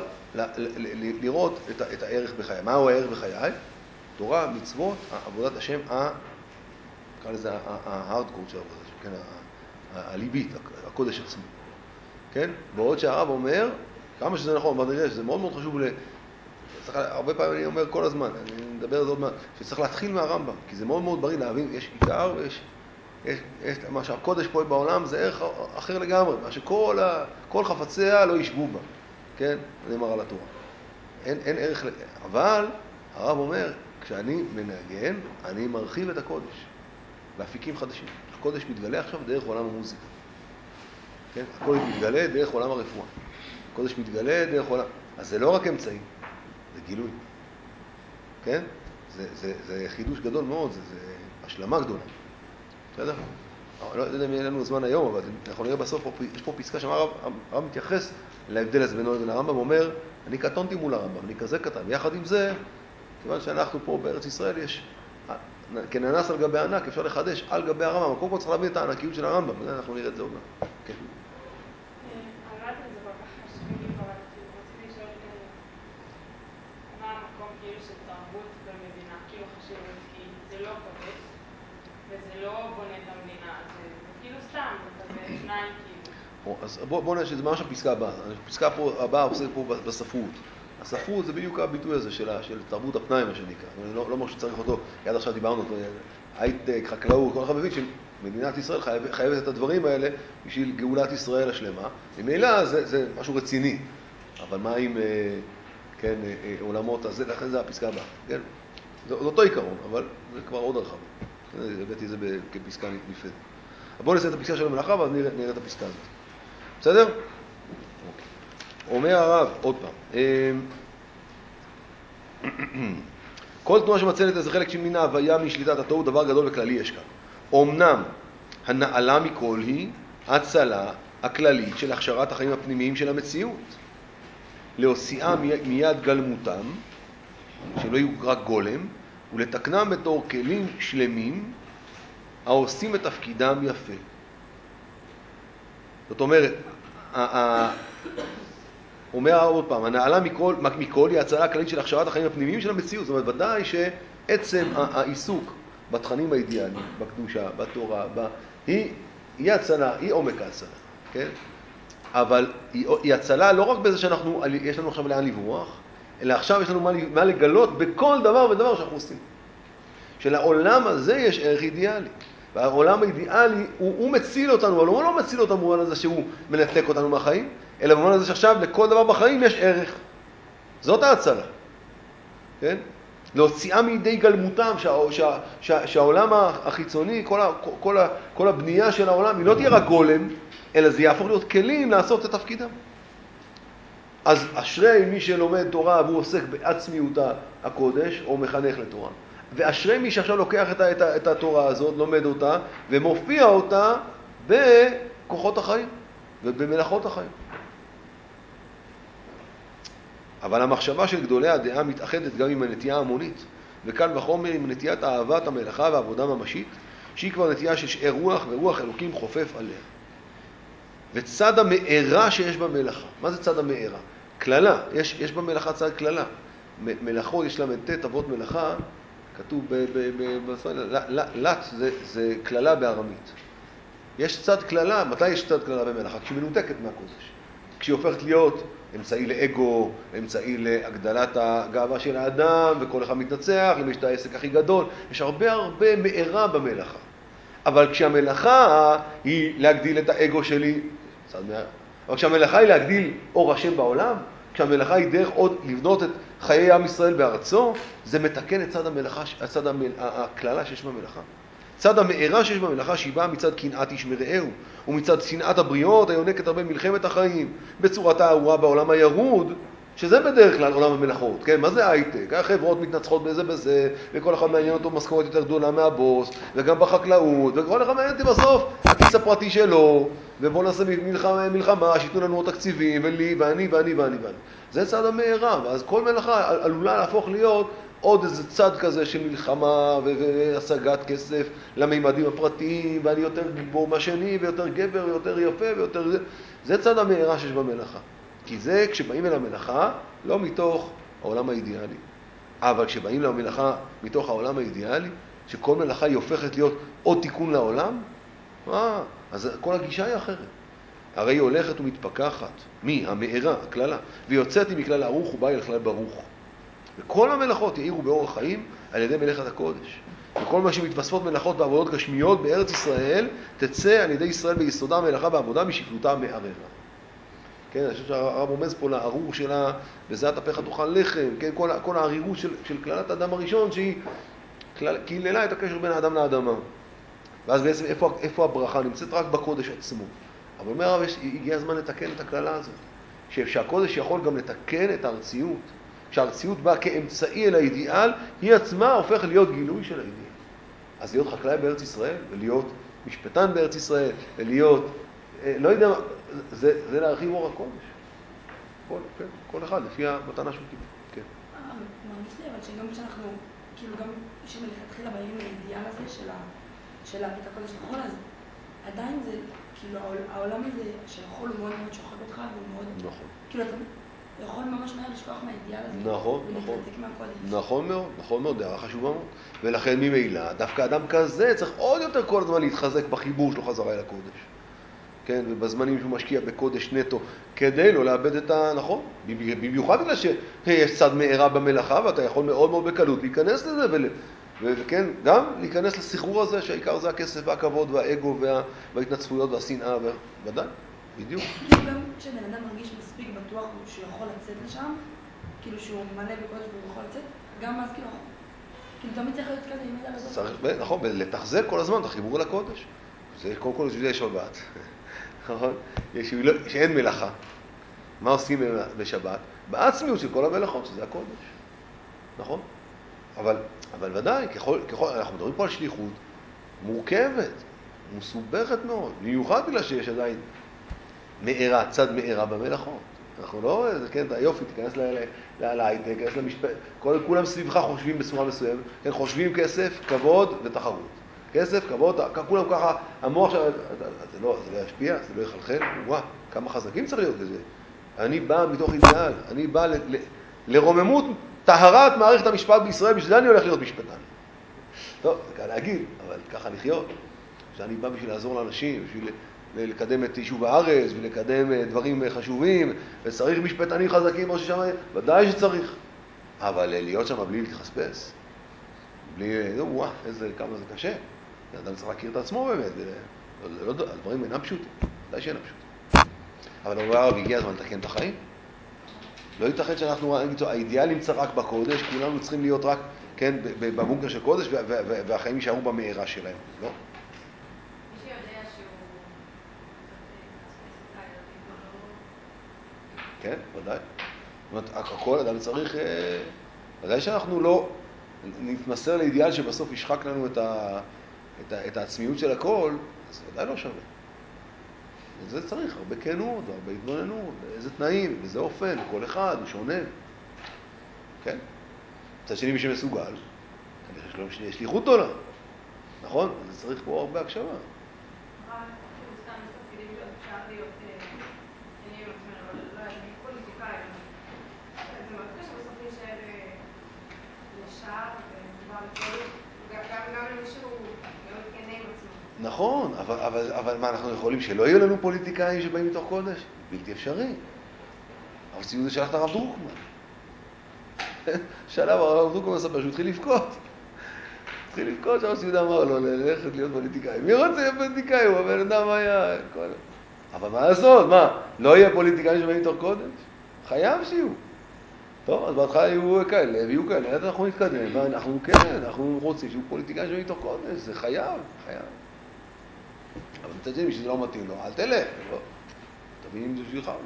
Speaker 1: לראות את הערך בחיי. מהו הערך בחיי? תורה, מצוות, עבודת השם, נקרא לזה ההארדקור של עבודת השם, כן? הליבית, הקודש עצמו. כן? בעוד שהרב אומר, כמה שזה נכון, אבל נראה שזה מאוד מאוד חשוב הרבה פעמים אני אומר כל הזמן, אני מדבר על זה עוד מעט, שצריך להתחיל מהרמב"ם, כי זה מאוד מאוד בריא להבין, יש עיקר ויש מה שהקודש פועל בעולם זה ערך אחר לגמרי, מה שכל חפציה לא ישבו בה, כן? נאמר על התורה. אין ערך, אבל הרב אומר, כשאני מנגן, אני מרחיב את הקודש, באפיקים חדשים. הקודש מתגלה עכשיו דרך עולם המוזיקה. כן? הקודש מתגלה דרך עולם הרפואה. הקודש מתגלה דרך עולם... אז זה לא רק אמצעי, זה גילוי. כן? זה חידוש גדול מאוד, זה השלמה גדולה. בסדר? לא יודע אם יהיה לנו זמן היום, אבל אנחנו נראה בסוף, יש פה פסקה שהרב מתייחס להבדל הזה בינו לבין הרמב"ם, הוא אומר, אני קטונתי מול הרמב"ם, אני כזה קטן. ויחד עם זה, כיוון שאנחנו פה בארץ ישראל יש, כננס על גבי ענק, אפשר לחדש על גבי הרמב"ם. קודם כל צריך להבין את הענקיות של הרמב"ם, אנחנו נראה את זה עוד מעט. כן.
Speaker 3: אמרתי את זה כל כך חשבים, אבל רציתי לשאול מה המקום כאילו של תרבות במדינה, כאילו חשיבות, כי זה לא כבד, וזה לא בונה את המדינה, זה כאילו סתם, זה כזה שניים כאילו.
Speaker 1: אז בואו נראה שזה ממש הפסקה הבאה. הפסקה הבאה עושה פה בספרות. הספרות זה בדיוק הביטוי הזה של תרבות הפנאי, מה שנקרא. אני לא אומר שצריך אותו, עד עכשיו דיברנו אותו, הייטק, חקלאות, כל אחד מבין שמדינת ישראל חייבת את הדברים האלה בשביל גאולת ישראל השלמה. ממילא זה משהו רציני. אבל מה עם כן, עולמות, לכן זה הפסקה הבאה. כן? זה אותו עיקרון, אבל זה כבר עוד הרחבה. הבאתי את זה כפסקה נפרדת. בואו נעשה את הפסקה של המלאכה, ואז נראה את הפסקה הזאת. בסדר? אוקיי. אומר הרב, עוד פעם. כל תנועה שמצלת איזה חלק שמן ההוויה משליטת התוהו, דבר גדול וכללי יש כאן. אמנם הנעלה מכל היא הצלה הכללית של הכשרת החיים הפנימיים של המציאות. להוציאה מיד גלמותם, שלא יהיו רק גולם, ולתקנם בתור כלים שלמים, העושים את תפקידם יפה. זאת אומרת, אומר עוד פעם, הנעלה מכל היא הצלה הכללית של הכשרת החיים הפנימיים של המציאות. זאת אומרת, ודאי שעצם העיסוק בתכנים האידיאליים, בקדושה, בתורה, היא הצלה, היא עומק ההצלה, כן? אבל היא הצלה לא רק בזה שיש לנו עכשיו לאן לברוח, אלא עכשיו יש לנו מה לגלות בכל דבר ודבר שאנחנו עושים. שלעולם הזה יש ערך אידיאלי. והעולם האידיאלי, הוא מציל אותנו, אבל הוא לא מציל אותנו במובן הזה שהוא מנתק אותנו מהחיים, אלא במובן הזה שעכשיו לכל דבר בחיים יש ערך. זאת ההצלה. כן? להוציאה מידי גלמותם, שהעולם החיצוני, כל הבנייה של העולם, היא לא תהיה רק גולם, אלא זה יהפוך להיות כלים לעשות את תפקידם. אז אשרי מי שלומד תורה והוא עוסק בעצמיות הקודש, או מחנך לתורה. ואשרי מי שעכשיו לוקח את התורה הזאת, לומד אותה, ומופיע אותה בכוחות החיים ובמלאכות החיים. אבל המחשבה של גדולי הדעה מתאחדת גם עם הנטייה המונית, וקל וחומר עם נטיית אהבת המלאכה ועבודה ממשית, שהיא כבר נטייה של שאר רוח, ורוח אלוקים חופף עליה. וצד המארה שיש במלאכה. מה זה צד המארה? כללה. יש במלאכה צד כללה. מלאכות, יש להם ת' אבות מלאכה, כתוב לת, זה כללה בארמית. יש צד כללה. מתי יש צד כללה במלאכה? כשהיא מנותקת מהקודש. כשהיא הופכת להיות אמצעי לאגו, אמצעי להגדלת הגאווה של האדם, וכל אחד מתנצח, למי יש את העסק הכי גדול. יש הרבה מארה במלאכה. אבל כשהמלאכה היא להגדיל את האגו שלי, אבל כשהמלאכה היא להגדיל אור השם בעולם, כשהמלאכה היא דרך עוד לבנות את חיי עם ישראל בארצו, זה מתקן את צד המלאכה, צד הכללה שיש במלאכה. צד המארה שיש במלאכה שהיא באה מצד קנאת איש מרעהו, ומצד שנאת הבריות היונקת הרבה מלחמת החיים, בצורתה הארורה בעולם הירוד, שזה בדרך כלל עולם המלאכות, כן? מה זה הייטק? החברות מתנצחות בזה, וכל אחד מעניין אותו משכורת יותר גדולה מהבוס, וגם בחקלאות, וכל אחד מעניין אותי בסוף הכיס הפרטי שלו, ובוא נעשה מלחמה, שיתנו לנו עוד תקציבים, ולי, ואני. זה צד המארה, ואז כל מלאכה עלולה להפוך להיות עוד איזה צד כזה של מלחמה והשגת כסף למימדים הפרטיים, ואני יותר גיבור מהשני, ויותר גבר, ויותר יפה, ויותר... זה צד המארה שיש במלאכה. כי זה כשבאים אל המלאכה, לא מתוך העולם האידיאלי. אבל כשבאים למלאכה מתוך העולם האידיאלי, שכל מלאכה היא הופכת להיות עוד תיקון לעולם, אז כל הגישה היא אחרת. הרי היא הולכת ומתפקחת. מי? המארה, הכללה. ויוצאת מכלל ערוך ובאה אל כלל ברוך. וכל המלאכות יאירו באורח חיים על ידי מלאכת הקודש. וכל מה שמתווספות מלאכות בעבודות גשמיות בארץ ישראל, תצא על ידי ישראל ביסודה המלאכה בעבודה משפלותה מערערה. כן, אני חושב שהרב רומז פה לערור שלה, וזה התפך תאכל לחם, כן, כל הערירות של כללת האדם הראשון, שהיא כללה את הקשר בין האדם לאדמה. ואז בעצם איפה הברכה? נמצאת רק בקודש עצמו. אבל אומר הרב, הגיע הזמן לתקן את הכללה הזאת. שהקודש יכול גם לתקן את הארציות. כשהארציות באה כאמצעי אל האידיאל, היא עצמה הופכת להיות גילוי של האידיאל. אז להיות חקלאי בארץ ישראל, ולהיות משפטן בארץ ישראל, ולהיות, לא יודע, זה להרחיב אור הקודש. כל אחד, לפי המתנה שהוא קיבל. כן.
Speaker 4: מרגיש לי, אבל שגם כשאנחנו, כאילו גם שמלכתחילה באים לאידיאל הזה של להביא את הקודש לחול, אז עדיין זה, כאילו העולם הזה של החול הוא מאוד מאוד שוחק אותך, והוא מאוד...
Speaker 1: נכון.
Speaker 4: כאילו אתה יכול ממש מהר לשכוח מהאידיאל הזה.
Speaker 1: נכון.
Speaker 4: ולהתנתק מהקודש.
Speaker 1: נכון מאוד, דעה חשובה מאוד. ולכן ממילא, דווקא אדם כזה צריך עוד יותר כל הזמן להתחזק בחיבור שלו חזרה אל הקודש. כן, ובזמנים שהוא משקיע בקודש נטו, כדי לא לאבד את נכון, במיוחד בגלל שיש צד מארה במלאכה, ואתה יכול מאוד מאוד בקלות להיכנס לזה, וכן, גם להיכנס לסחרור הזה, שהעיקר זה הכסף והכבוד והאגו וההתנצפויות והשנאה, ודאי, בדיוק.
Speaker 4: כאילו גם כשבן אדם מרגיש מספיק בטוח שהוא יכול לצאת לשם, כאילו שהוא מלא בקודש והוא יכול לצאת, גם אז כאילו תמיד צריך להיות כזה עם ידע לזאת.
Speaker 1: נכון, לתחזק כל הזמן את החיבור לקודש. זה קודם כל זה שבת. נכון? שאין מלאכה. מה עושים בשבת? בעצמיות של כל המלאכות, שזה הקודש. נכון? אבל ודאי, אנחנו מדברים פה על שליחות מורכבת, מסובכת מאוד, במיוחד בגלל שיש עדיין מארה, צד מארה במלאכות. אנחנו לא, כן, יופי, תיכנס להייטק, תיכנס למשפט, כולם סביבך חושבים בצורה מסוימת, כן, חושבים כסף, כבוד ותחרות. כסף, כבוד, כולם ככה, המוח שלנו, זה לא ישפיע, זה לא יחלחל, וואו, כמה חזקים צריך להיות לזה. אני בא מתוך אידיאל, אני בא לרוממות, טהרת מערכת המשפט בישראל, בשביל זה אני הולך להיות משפטן. טוב, זה קל להגיד, אבל ככה לחיות. שאני בא בשביל לעזור לאנשים, בשביל לקדם את יישוב הארץ, ולקדם דברים חשובים, וצריך משפטנים חזקים כמו ששמע, ודאי שצריך. אבל להיות שם בלי להתחספס, בלי, וואו, כמה זה קשה. אדם צריך להכיר את עצמו באמת, הדברים אינם פשוטים, ודאי שאינם פשוטים. אבל הרב הגיע הזמן לתקן את החיים. לא ייתכן שאנחנו, האידיאל נמצא רק בקודש, כולנו צריכים להיות רק, כן, בבונקר של קודש, והחיים יישארו במארה שלהם, לא?
Speaker 2: מי שיודע שהוא...
Speaker 1: כן, ודאי. אומרת, כל אדם צריך, ודאי שאנחנו לא נתמסר לאידיאל שבסוף ישחק לנו את העצמיות של הכל, אז ודאי לא שווה. וזה צריך הרבה כנות, הרבה התבוננות, איזה תנאים, איזה אופן, כל אחד הוא שונה. כן? מצד שני מי שמסוגל, כנראה יש שליחות עולה. נכון? אז צריך פה הרבה הקשבה.
Speaker 3: סתם יש תפקידים שאפשר להיות עניינים עם עצמנו, אבל לא יודעת, נגיד פוליטיקאי, זה מאוד קשה בסוף להישאר ישר ומדובר לצדק, גם למישהו מאוד כנה עם עצמו.
Speaker 1: נכון, אבל מה אנחנו יכולים? שלא יהיו לנו פוליטיקאים שבאים מתוך קודש? בלתי אפשרי. אבל ציוד שלח את הרב דרוקמן. שלב הרב דרוקמן מספר שהוא התחיל לבכות. התחיל לבכות, שהרב ציוד אמר לו ללכת להיות פוליטיקאי. מי רוצה להיות פוליטיקאי? הוא אומר, נדע מה היה. אבל מה לעשות? מה? לא יהיה פוליטיקאים שבאים מתוך קודש? חייב שיהיו. טוב, אז בהתחלה יהיו כאלה, ויהיו כאלה, אנחנו נתקדם, ואנחנו כן, אנחנו רוצים שיהיו פוליטיקאים שבאים מתוך קודש, זה חייב. אבל מצד שני, שזה לא מתאים לו, אל תלך, לא. תבין אם זה בשבילך.
Speaker 3: יש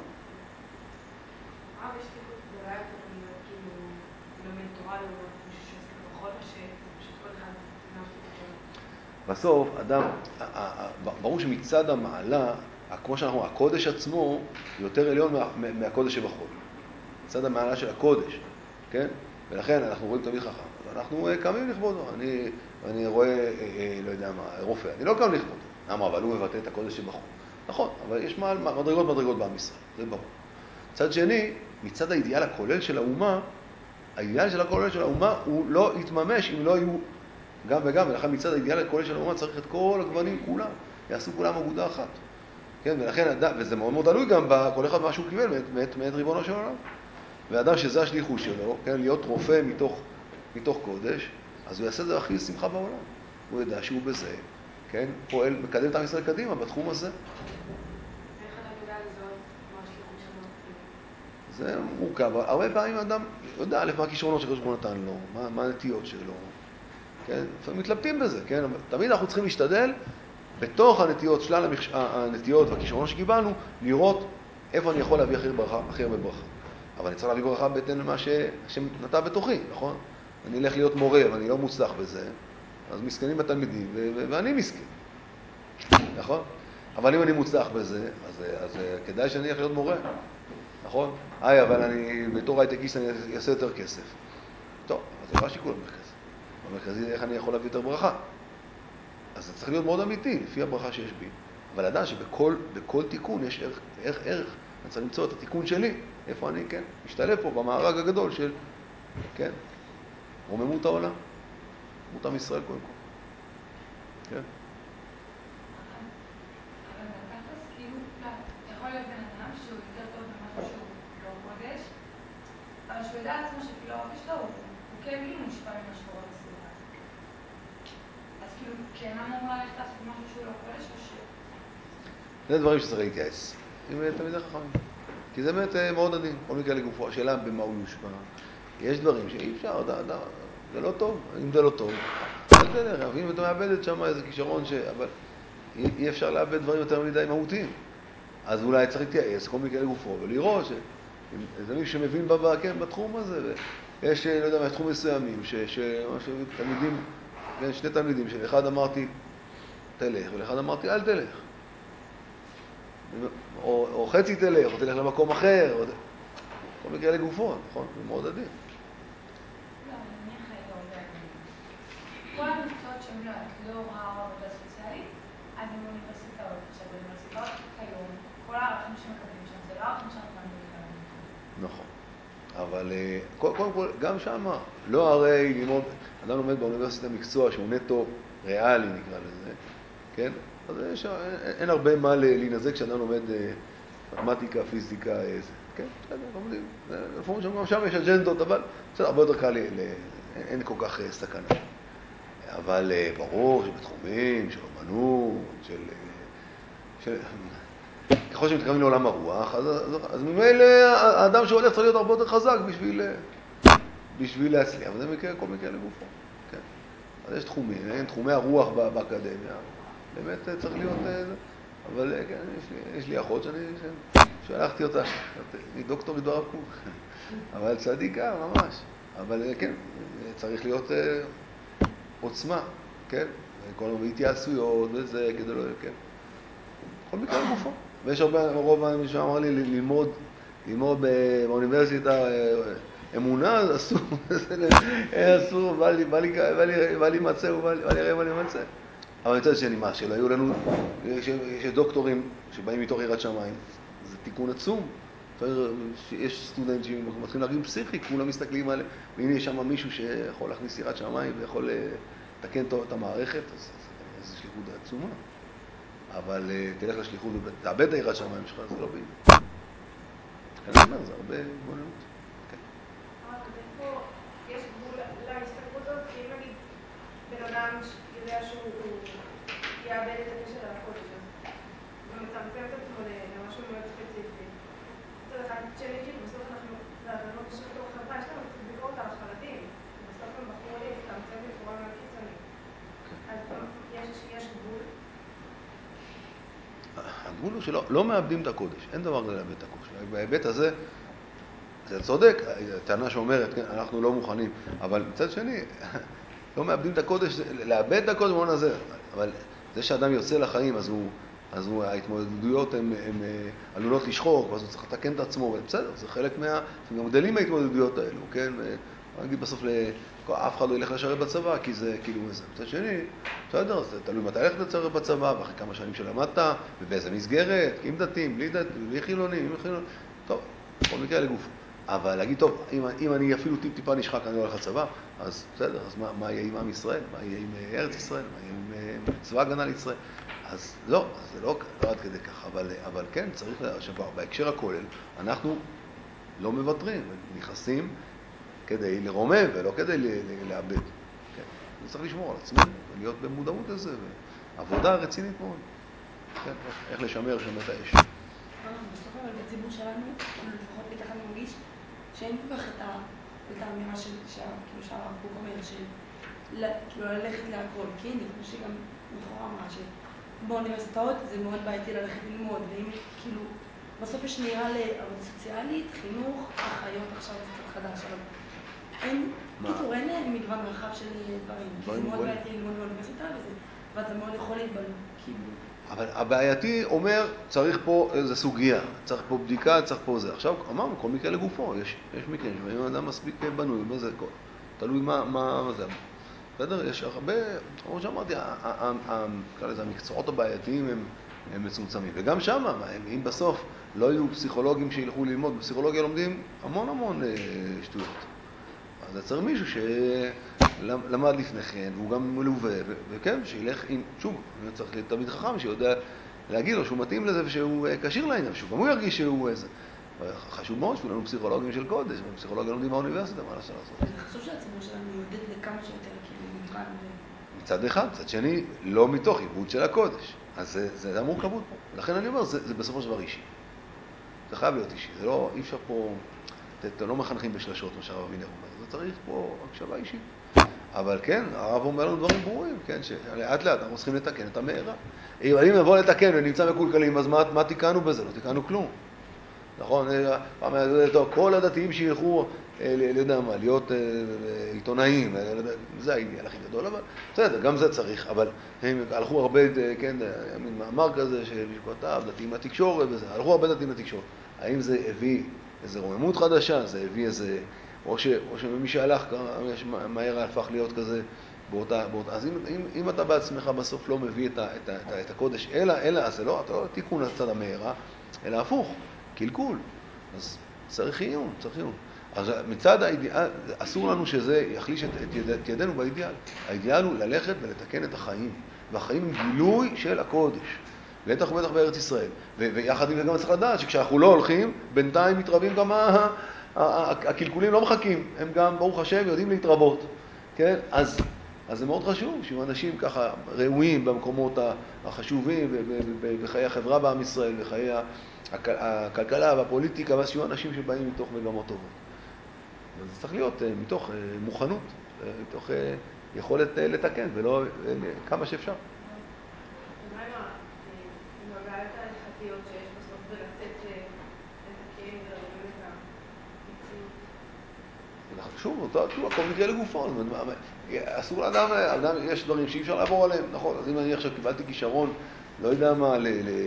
Speaker 3: שליחות גדולה יותר להיות כאילו לומד תורה לעומת מישהו שעוסק פחות, או שפשוט כל אחד מה שתיקה?
Speaker 1: בסוף, אדם, ברור שמצד המעלה, כמו שאנחנו רואים, הקודש עצמו יותר עליון מהקודש שבחול. מצד המעלה של הקודש, כן? ולכן אנחנו רואים תמיד חכם. אנחנו קמים לכבודו. אני רואה, לא יודע מה, רופא. אני לא קם לכבודו. למה? אבל הוא מבטא את הקודש שבחול. נכון, אבל יש מדרגות בעם ישראל, זה ברור. מצד שני, מצד האידיאל הכולל של האומה, האידיאל של הכולל של האומה הוא לא יתממש אם לא יהיו גם וגם, ולכן מצד האידיאל הכולל של האומה צריך את כל הגוונים כולם, יעשו כולם אגודה אחת. כן, ולכן, וזה מאוד מאוד תלוי גם בכל אחד מה שהוא קיבל מאת ריבונו של עולם. ואדם שזה השליחות שלו, כן, להיות רופא מתוך קודש, אז הוא יעשה את זה הכי שמחה בעולם. הוא ידע שהוא בזה, כן, פועל, מקדם את עם ישראל קדימה בתחום הזה.
Speaker 3: איך אתה יודע לזהות מה השליחות שלו?
Speaker 1: זה מורכב. הרבה פעמים אדם יודע א' מה הכישרונות שקדוש ברוך הוא נתן לו, מה הנטיות שלו, כן? לפעמים מתלבטים בזה, כן? אבל תמיד אנחנו צריכים להשתדל בתוך הנטיות, שלל הנטיות והכישרונות שקיבלנו, לראות איפה אני יכול להביא הכי הרבה ברכה. אבל אני צריך להביא ברכה בהתאם למה שנטע בתוכי, נכון? אני אלך להיות מורה ואני לא מוצלח בזה, אז מסכנים בתלמידים ואני מסכן, נכון? אבל אם אני מוצלח בזה, אז כדאי שאני אלך להיות מורה, נכון? אבל אני בתור הייטקיסט אני אעשה יותר כסף. טוב, אבל זה לא השיקול המרכזי. המרכזי איך אני יכול להביא יותר ברכה. אז זה צריך להיות מאוד אמיתי, לפי הברכה שיש בי. אבל לדעת שבכל תיקון יש ערך. אני צריך למצוא את התיקון שלי. איפה אני, כן? משתלב פה במארג הגדול של, כן? רוממות העולם. רוממות עם ישראל קודם כל. כן?
Speaker 2: אבל בתכלס, כאילו, יכול להיות בן אדם שהוא יותר טוב במשהו שהוא לא קודש, אבל שהוא יודע לעצמו שכאילו הרבי שלו הוא כן כאילו מושפע ממה שקורה בסביבה. אז כאילו, כן אמור ללכת לעשות משהו שהוא לא קודש או ש...
Speaker 1: זה דברים שצריך להתייעץ. עם תלמידי חכמים. כי זה באמת מאוד עדין. כל מקרה לגופו, השאלה במה הוא יושפע. יש דברים שאי אפשר, זה לא טוב. אם זה לא טוב, אז זה אם אתה מאבדת שם איזה כישרון אבל אי אפשר לאבד דברים יותר מדי מהותיים. אז אולי צריך להתייעץ כל מקרה לגופו ולראות שזה מי שמבין בתחום הזה. ויש, לא יודע, תחום מסוימים שתלמידים, שני תלמידים שלאחד אמרתי תלך ולאחד אמרתי אל תלך. או חצי תלך, או תלך למקום אחר, כל מקרה לגופו, נכון? זה מאוד עדין.
Speaker 2: לא, אני חייבת אומר, כל המקצועות שהם לא הוראה או עבודה סוציאלית, אז הם אוניברסיטאות. עכשיו, באוניברסיטאות כיום, כל הערכים שמקבלים שם, זה לא הערכים שאנחנו רגילים להם.
Speaker 1: נכון. אבל קודם כל, גם שם, לא הרי ללמוד, אדם לומד באוניברסיטה מקצוע שהוא נטו ריאלי, נקרא לזה, כן? אז אין הרבה מה להינזק כשאדם לומד מתמטיקה, פיזיקה, כן, בסדר, לומדים. לפעמים גם שם יש אג'נדות, אבל בסדר, הרבה יותר קל, אין כל כך סכנה. אבל ברור שבתחומים של אומנות, ככל שמתקרבים לעולם הרוח, אז ממילא האדם שהולך צריך להיות הרבה יותר חזק בשביל להצליח. וזה כל מקרה לגופו. כן. אז יש תחומי הרוח באקדמיה. באמת צריך להיות אבל כן, יש לי אחות שלחתי אותה, היא דוקטורית ברב קוק, אבל צדיקה ממש. אבל כן, צריך להיות עוצמה, כן? כל מיני התייעצויות וזה, כדי לא, כן. בכל מקרה לגופו. ויש הרבה, רוב מישהו אמר לי ללמוד באוניברסיטה אמונה, אסור, בא לי מצא ובא לי ראה ובא לי מצא. אבל מצד שני, מה, שלא היו לנו, יש דוקטורים שבאים מתוך יראת שמיים, זה תיקון עצום. יש סטודנט שמתחילים להרים פסיכי, כולם מסתכלים עליהם, והנה יש שם מישהו שיכול להכניס יראת שמיים ויכול לתקן את המערכת, אז זו שליחות עצומה. אבל תלך לשליחות ותאבד את היראת שמיים שלך, זה לא בעניין. אני אומר, זה הרבה התבוננות.
Speaker 3: אבל איפה יש גבול להסתכלות הזאת, כי אם נגיד בן אדם יודע שהוא יאבד את הקשר לקודש, אז הוא מצמצם את עצמו למשהו מאוד ספציפי. מצד אחד שני, כאילו בסוף אנחנו, לא בשביל תוך חברה, יש לנו קצת ביקורת על החרדים, ובסוף הם בחרו להצטמצם בצורה מאוד קיצונית. אז יש גבול?
Speaker 1: הגבול הוא שלא מאבדים את הקודש, אין דבר כזה לאבד את הקודש. בהיבט הזה, זה צודק, הטענה שאומרת, כן, אנחנו לא מוכנים, אבל מצד שני, לא מאבדים את הקודש, לאבד את הקודש במובן הזה, אבל זה שאדם יוצא לחיים, אז ההתמודדויות הן עלולות לשחוק, ואז הוא צריך לתקן את עצמו, בסדר, זה חלק גם גדלים מההתמודדויות האלו, כן? אני אגיד בסוף, אף אחד לא ילך לשרת בצבא, כי זה כאילו איזה. מצד שני, בסדר, זה תלוי מתי הלכת לשרת בצבא, ואחרי כמה שנים שלמדת, ובאיזה מסגרת, עם דתיים, בלי חילונים, עם חילונים, טוב, בכל מקרה לגוף. אבל להגיד, טוב, אם אני אפילו טיפה נשחק, אני לא הולך לצבא, אז בסדר, אז מה יהיה עם עם ישראל? מה יהיה עם ארץ ישראל? מה יהיה עם צבא הגנה לישראל? אז לא, זה לא עד כדי כך, אבל כן, צריך בהקשר הכולל, אנחנו לא מוותרים, נכנסים כדי לרומם ולא כדי לאבד. כן, צריך לשמור על עצמנו ולהיות במודעות לזה, ועבודה רצינית מאוד. כן, איך לשמר שם את האש.
Speaker 4: בסוף אבל בציבור שלנו, לפחות לי ככה אני מרגיש, שאין כל כך את האמירה שהרב קוק אומר, כאילו ללכת להכל, כן, כמו שגם לכאורה אמרה, שבאוניברסיטאות זה מאוד בעייתי ללכת ללמוד, ואם כאילו, בסוף יש נראה לעבודה סוציאלית, חינוך, אחיות עכשיו זה קצת חדש, אבל אין, קיצור, אין מגוון רחב של דברים, כי זה מאוד בעייתי ללמוד באוניברסיטה, ואתה מאוד יכול להתבלבל, כאילו.
Speaker 1: אבל הבעייתי אומר, צריך פה איזו סוגיה, צריך פה בדיקה, צריך פה זה. עכשיו, אמרנו, כל מקרה לגופו, יש מקרים שבהם אדם מספיק בנוי, וזה תלוי מה זה. בסדר? יש הרבה, כמו שאמרתי, המקצועות הבעייתיים הם מצומצמים. וגם שם, אם בסוף לא יהיו פסיכולוגים שילכו ללמוד, בפסיכולוגיה לומדים המון שטויות. אז צריך מישהו שלמד לפני כן, והוא גם מלווה, וכן, שילך עם, שוב, צריך תלמיד חכם שיודע להגיד לו שהוא מתאים לזה ושהוא קשיר לעניין, שהוא גם הוא ירגיש שהוא איזה. חשוב מאוד שהוא לנו פסיכולוגים של קודש, ופסיכולוגיה לומדים באוניברסיטה, מה לעשות?
Speaker 4: זה חשוב שהציבור שלנו יעודד לכמה שיותר כאילו מגוון.
Speaker 1: מצד אחד, מצד שני, לא מתוך עיבוד של הקודש. אז זה המורכבות פה. לכן אני אומר, זה בסופו של דבר אישי. זה חייב להיות אישי, זה לא, אי אפשר פה, אתם לא מחנכים בשלשות, מה שהרב אבינר אומר, זה צריך פה הקשבה אישית. אבל כן, הרב אומר לנו דברים ברורים, כן, שלאט לאט אנחנו צריכים לתקן את המהרה. אם נבוא לתקן ונמצא מקולקלים, אז מה תיקנו בזה? לא תיקנו כלום. נכון? כל הדתיים שילכו, לא יודע מה, להיות עיתונאים, זה האידיאל הכי גדול, אבל בסדר, גם זה צריך, אבל הם הלכו הרבה, כן, מין מאמר כזה שמישהו כתב, דתיים לתקשורת וזה, הלכו הרבה דתיים לתקשורת. האם זה הביא איזו רוממות חדשה? זה הביא איזה, או שמי שהלך מהר הפך להיות כזה באותה, אז אם אתה בעצמך בסוף לא מביא את הקודש, אלא, אז זה לא תיקון לצד המהרה, אלא הפוך. קלקול, אז צריך עיון. אז מצד האידיאל, אסור לנו שזה יחליש את ידינו באידיאל. האידיאל הוא ללכת ולתקן את החיים, והחיים הם גילוי של הקודש, בטח בארץ ישראל. ויחד עם זה גם צריך לדעת שכשאנחנו לא הולכים, בינתיים מתרבים גם הקלקולים לא מחכים, הם גם ברוך השם יודעים להתרבות, כן? אז זה מאוד חשוב שיהיו אנשים ככה ראויים במקומות החשובים בחיי החברה בעם ישראל, בחיי הכלכלה והפוליטיקה, ואז שיהיו אנשים שבאים מתוך מגמות טובות. וזה צריך להיות מתוך מוכנות, מתוך יכולת לתקן, ולא כמה שאפשר.
Speaker 3: מה עם הבעיה
Speaker 1: שוב, הכל מקרה לגופו. אסור לאדם, יש דברים שאי אפשר לעבור עליהם, נכון? אז אם אני עכשיו קיבלתי כישרון, לא יודע מה,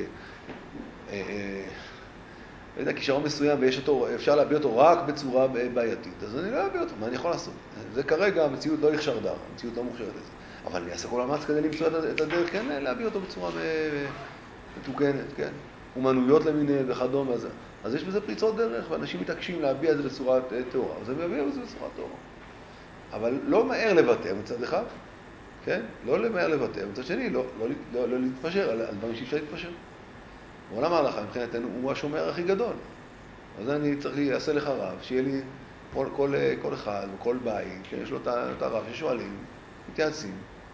Speaker 1: לא יודע, כישרון מסוים ויש אותו, אפשר להביא אותו רק בצורה בעייתית, אז אני לא אביא אותו, מה אני יכול לעשות? זה כרגע, המציאות לא יחשרדה, המציאות לא מוכשרת לזה. אבל אני אעשה כל המאמץ כדי למצוא את הדרך, כן, להביא אותו בצורה מתוקנת, כן? אומנויות למיניהם וכדומה. אז יש בזה פריצות דרך, ואנשים מתעקשים להביע את זה בצורה טהורה, אז הם יביאו את זה בצורה טהורה. אבל לא מהר לוותר מצד אחד, כן? לא מהר לוותר, מצד שני, לא להתפשר על דברים שאפשר להתפשר. בעולם ההלכה, מבחינתנו, הוא השומר הכי גדול. אז אני צריך לעשה לך רב, שיהיה לי כל אחד וכל בית, שיש לו את הרב ששואלים, מתייעצים.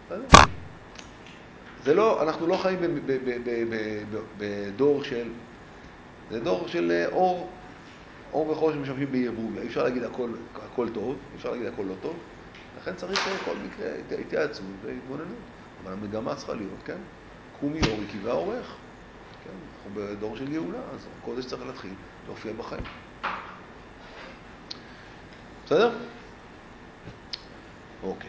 Speaker 1: זה לא, אנחנו לא חיים בדור של, זה דור של אור וחור שמשמשים בערבוביה. אי אפשר להגיד הכל טוב, אי אפשר להגיד הכל לא טוב. לכן צריך כל מקרה התייעצות והתבוננות. אבל המגמה צריכה להיות, כן? קומי אורי כי והעורך. כן, אנחנו בדור של גאולה, אז הקודש צריך להתחיל להופיע בחיים. בסדר? אוקיי.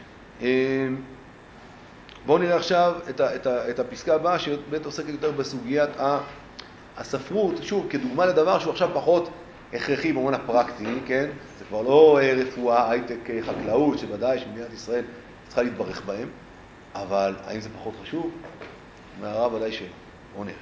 Speaker 1: בואו נראה עכשיו את הפסקה הבאה, שבאמת עוסקת יותר בסוגיית הספרות, שוב, כדוגמה לדבר שהוא עכשיו פחות הכרחי במובן הפרקטי, כן? זה כבר לא רפואה, הייטק, חקלאות, שוודאי שמדינת ישראל צריכה להתברך בהם, אבל האם זה פחות חשוב? מהרב ודאי שלא. בואו נראה.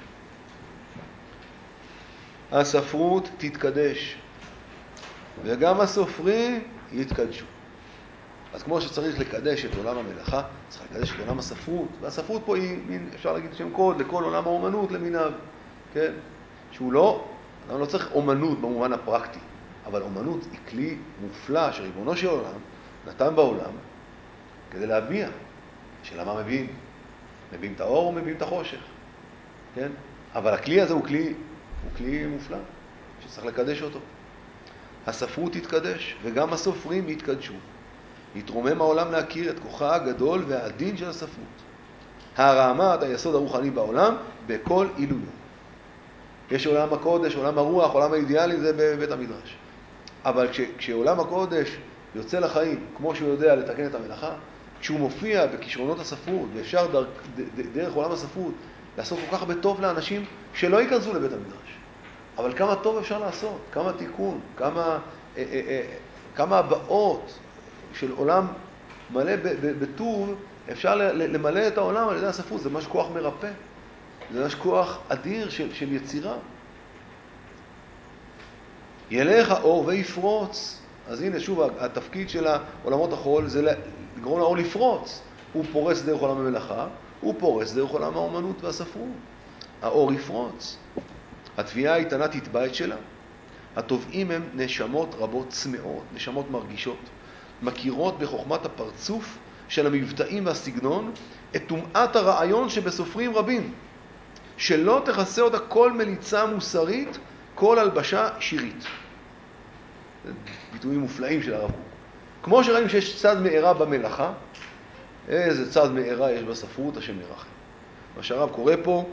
Speaker 1: הספרות תתקדש, וגם הסופרים יתקדשו. אז כמו שצריך לקדש את עולם המלאכה, צריך לקדש את עולם הספרות, והספרות פה היא מין, אפשר להגיד שם קוד לכל עולם האומנות למיניו, כן? שהוא לא צריך אומנות במובן הפרקטי, אבל אומנות היא כלי מופלא שריבונו של עולם נתן בעולם כדי להביע. שאלה מה מביאים? מביאים את האור או מביאים את החושך? כן? אבל הכלי הזה הוא כלי מופלא, שצריך לקדש אותו. הספרות תתקדש, וגם הסופרים יתקדשו. יתרומם העולם להכיר את כוחה הגדול והעדין של הספרות. הרעמת היסוד הרוחני בעולם בכל עילויו. יש עולם הקודש, עולם הרוח, עולם האידיאלי, זה בבית המדרש. אבל כשעולם הקודש יוצא לחיים, כמו שהוא יודע לתקן את המלאכה, כשהוא מופיע בכישרונות הספרות, ואפשר דרך עולם הספרות לעשות כל כך הרבה טוב לאנשים שלא ייכנסו לבית המדרש. אבל כמה טוב אפשר לעשות, כמה תיקון, כמה הבאות של עולם מלא בטוב, אפשר למלא את העולם על ידי הספרות. זה ממש כוח מרפא, זה ממש כוח אדיר של יצירה. ילך האור ויפרוץ. אז הנה שוב, התפקיד של עולמות החול זה לגרום לאור לפרוץ. הוא פורס דרך עולם המלאכה, הוא פורס דרך עולם האומנות והספרות. האור יפרוץ. התביעה האיתנה תתבע את שלה. הטובעים הם נשמות רבות צמאות, נשמות מרגישות, מכירות בחוכמת הפרצוף של המבטאים והסגנון, את טומאת הרעיון שבסופרים רבים, שלא תכסה אותה כל מליצה מוסרית, כל הלבשה שירית. ביטויים מופלאים של הרב קוק. כמו שראינו שיש צד מארה במלאכה, איזה צד מארה יש בספרות, השם ירחם. מה שהרב קורא פה,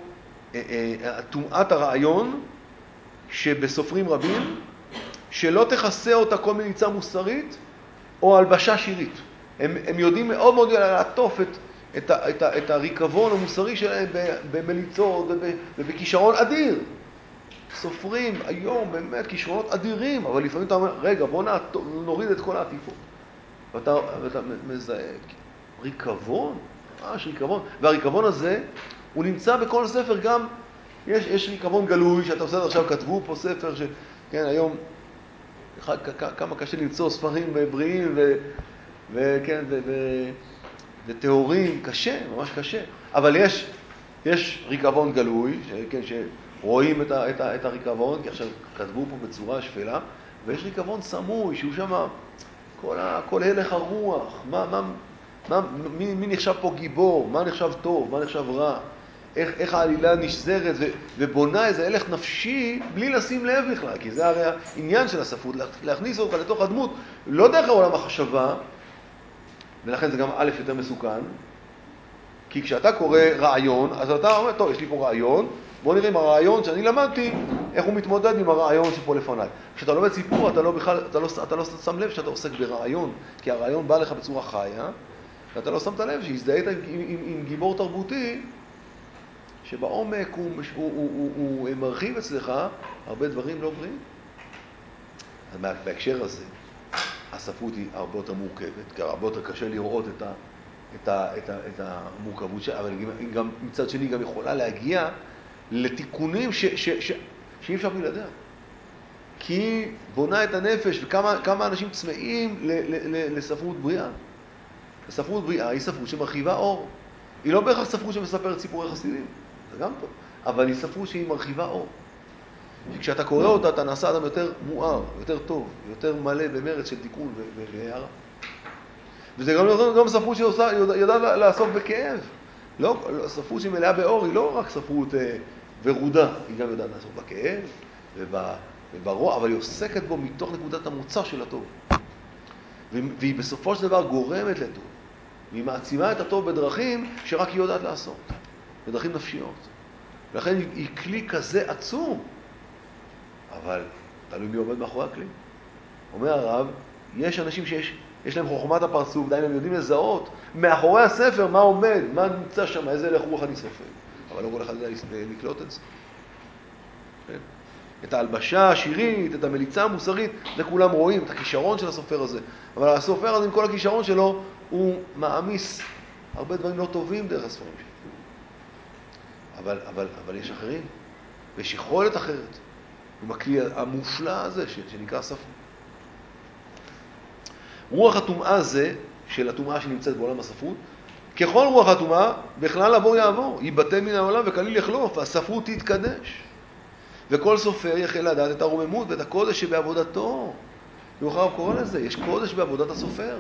Speaker 1: טומאת הרעיון שבסופרים רבים, שלא תכסה אותה כל מליצה מוסרית או הלבשה שירית. הם יודעים מאוד מאוד לעטוף את הריקבון המוסרי שלהם במליצות ובכישרון אדיר. סופרים היום באמת כישרונות אדירים, אבל לפעמים אתה אומר, רגע, בוא נוריד את כל העטיפות. ואתה מזהה ריקבון, ממש ריקבון. והריקבון הזה, הוא נמצא בכל ספר גם, יש ריקבון גלוי, שאתה עושה עכשיו, כתבו פה ספר כן, היום, כמה קשה למצוא ספרים בריאים וכן, וטהורים, קשה, ממש קשה. אבל יש ריקבון גלוי, כן, שרואים את הריקבון, כי עכשיו כתבו פה בצורה שפלה, ויש ריקבון סמוי, שהוא שם כל הלך הרוח, מי נחשב פה גיבור, מה נחשב טוב, מה נחשב רע, איך העלילה נשזרת ובונה איזה הלך נפשי בלי לשים לב בכלל, כי זה הרי העניין של הספרות, להכניס אותך לתוך הדמות, לא דרך העולם החשבה, ולכן זה גם א' יותר מסוכן, כי כשאתה קורא רעיון, אז אתה אומר, טוב, יש לי פה רעיון, בוא נראה אם הרעיון שאני למדתי איך הוא מתמודד עם הרעיון שפה לפניי. כשאתה לומד סיפור, אתה לא שם לב שאתה עוסק ברעיון, כי הרעיון בא לך בצורה חיה, ואתה לא שמת לב שהזדהית עם גיבור תרבותי, שבעומק הוא מרחיב אצלך הרבה דברים לא בריאים. אז בהקשר הזה, הספרות היא הרבה יותר מורכבת, כי הרבה יותר קשה לראות את המורכבות שלה, אבל היא גם מצד שני גם יכולה להגיע לתיקונים שאי אפשר בלעדיה. כי היא בונה את הנפש, וכמה אנשים צמאים לספרות בריאה. ספרות בריאה היא ספרות שמרחיבה אור. היא לא בהכרח ספרות שמספרת סיפורי חסידים, זה גם טוב, אבל היא ספרות שהיא מרחיבה אור. כשאתה קורא אותה, אתה נעשה אדם יותר מואר, יותר טוב, יותר מלא במרץ של תיקון והערה. וזה גם ספרות שיודעת לעסוק בכאב. לא, ספרות שהיא מלאה באור, היא לא רק ספרות ורודה, היא גם יודעת לעסוק בכאב וברוע, אבל היא עוסקת בו מתוך נקודת המוצא של הטוב. והיא בסופו של דבר גורמת לטוב. והיא מעצימה את הטוב בדרכים שרק היא יודעת לעשות, בדרכים נפשיות. ולכן היא כלי כזה עצום, אבל תלוי מי עומד מאחורי הכלי. אומר הרב, יש אנשים שיש להם חוכמת הפרצוף, די הם יודעים לזהות מאחורי הספר מה עומד, מה נמצא שם, איזה הלך רוח אני סופר. אבל לא כל אחד יודע לקלוט את זה. כן? את ההלבשה השירית, את המליצה המוסרית, זה כולם רואים, את הכישרון של הסופר הזה. אבל הסופר הזה עם כל הכישרון שלו, הוא מעמיס הרבה דברים לא טובים דרך הספרים שלו. אבל יש אחרים, ויש יכולת אחרת, עם הכלי המופלא הזה שנקרא ספר. רוח הטומאה זה, של הטומאה שנמצאת בעולם הספרות, ככל רוח הטומאה, בכלל עבור יעבור, ייבטל מן העולם וכליל יחלוף, והספרות תתקדש. וכל סופר יחל לדעת את הרוממות ואת הקודש שבעבודתו. ואחר קורא לזה, יש קודש בעבודת הסופר.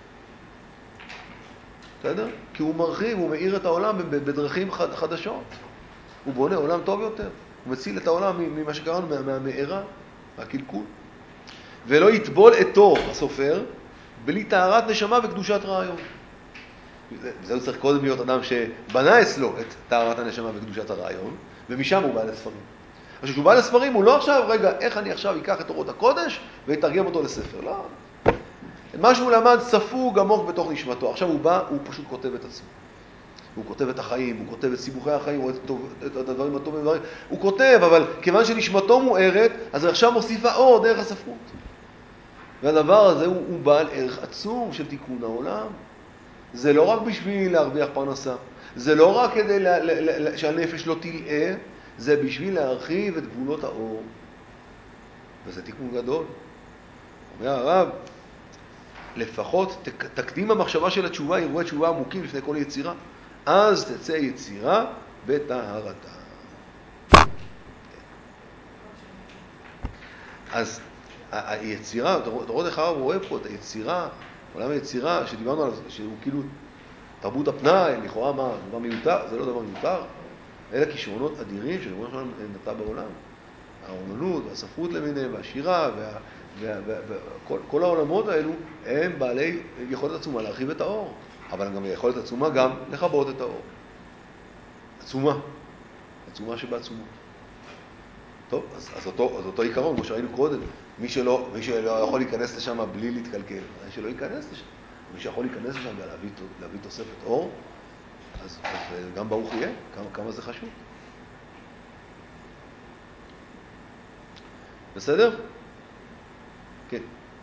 Speaker 1: בסדר? כי הוא מרחיב, הוא מאיר את העולם בדרכים חדשות. הוא בונה עולם טוב יותר. הוא מציל את העולם ממה שקראנו, מהמארה, מהקלקול. ולא יטבול אתו הסופר, בלי טהרת נשמה וקדושת רעיון. זה צריך קודם להיות אדם שבנה אצלו את טהרת הנשמה וקדושת הרעיון, ומשם הוא בא לספרים. עכשיו, כשהוא בא לספרים, הוא לא עכשיו, רגע, איך אני עכשיו אקח את אורות הקודש ויתרגם אותו לספר? לא. מה שהוא למד ספוג עמוק בתוך נשמתו. עכשיו הוא בא, הוא פשוט כותב את עצמו. הוא כותב את החיים, הוא כותב את סיבוכי החיים, הוא את הדברים הטובים. הוא כותב, אבל כיוון שנשמתו מוארת, אז עכשיו מוסיפה אור דרך הספרות. והדבר הזה הוא בעל ערך עצום של תיקון העולם. זה לא רק בשביל להרוויח פרנסה. זה לא רק כדי שהנפש לא תלאה, זה בשביל להרחיב את גבולות האור. וזה תיקון גדול. אומר הרב, לפחות תקדים המחשבה של התשובה, אירועי תשובה עמוקים לפני כל יצירה, אז תצא יצירה בטהרתה. אז היצירה, אתה רואה איך הרב רואה פה את היצירה, עולם היצירה שדיברנו עליו, שהוא כאילו תרבות הפנאי, לכאורה מה, דבר מיותר, זה לא דבר מיותר, אלה כישרונות אדירים שנאמרים שלנו נטע בעולם. האומנות, הספרות למיניהם, והשירה, וכל העולמות האלו הם בעלי יכולת עצומה להרחיב את האור, אבל גם יכולת עצומה גם לכבות את האור. עצומה שבעצומה. טוב, אז אותו עיקרון, כמו שראינו קודם, מי שלא יכול להיכנס לשם בלי להתקלקל, מי שלא ייכנס לשם, מי שיכול להיכנס לשם ולהביא תוספת אור, אז גם ברוך יהיה, כמה זה חשוב. בסדר? כן.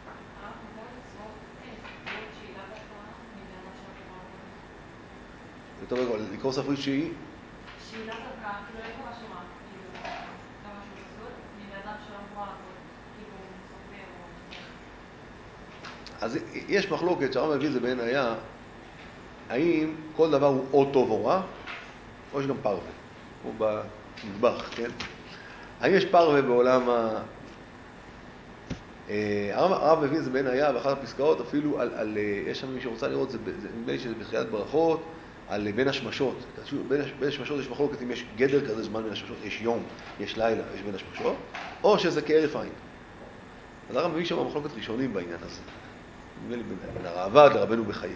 Speaker 1: יותר רגע, לקרוא ספרית שהיא?
Speaker 2: שהיא לא דווקא, כאילו יש בה משהו רע, כאילו, גם משהו פסול, מבאדם שלא אמורה לעבוד, כאילו, סופר או...
Speaker 1: אז יש מחלוקת, שהרב מביא את זה בעין היה, האם כל דבר הוא או טוב או רע, או יש גם פרווה, כמו במטבח, כן? האם יש פרווה בעולם הרב מביא את זה בעין היה, באחת הפסקאות אפילו יש שם מי שרוצה לראות, זה נדמה לי שזה בתחילת ברכות, על בין השמשות. בין השמשות יש מחלוקת אם יש גדר כזה זמן בין השמשות, יש יום, יש לילה, יש בין השמשות, או שזה כערף עין. אז הרב מביא שם מחלוקת ראשונים בעניין הזה. נדמה לי בין הראב"ד לרבנו בחיי.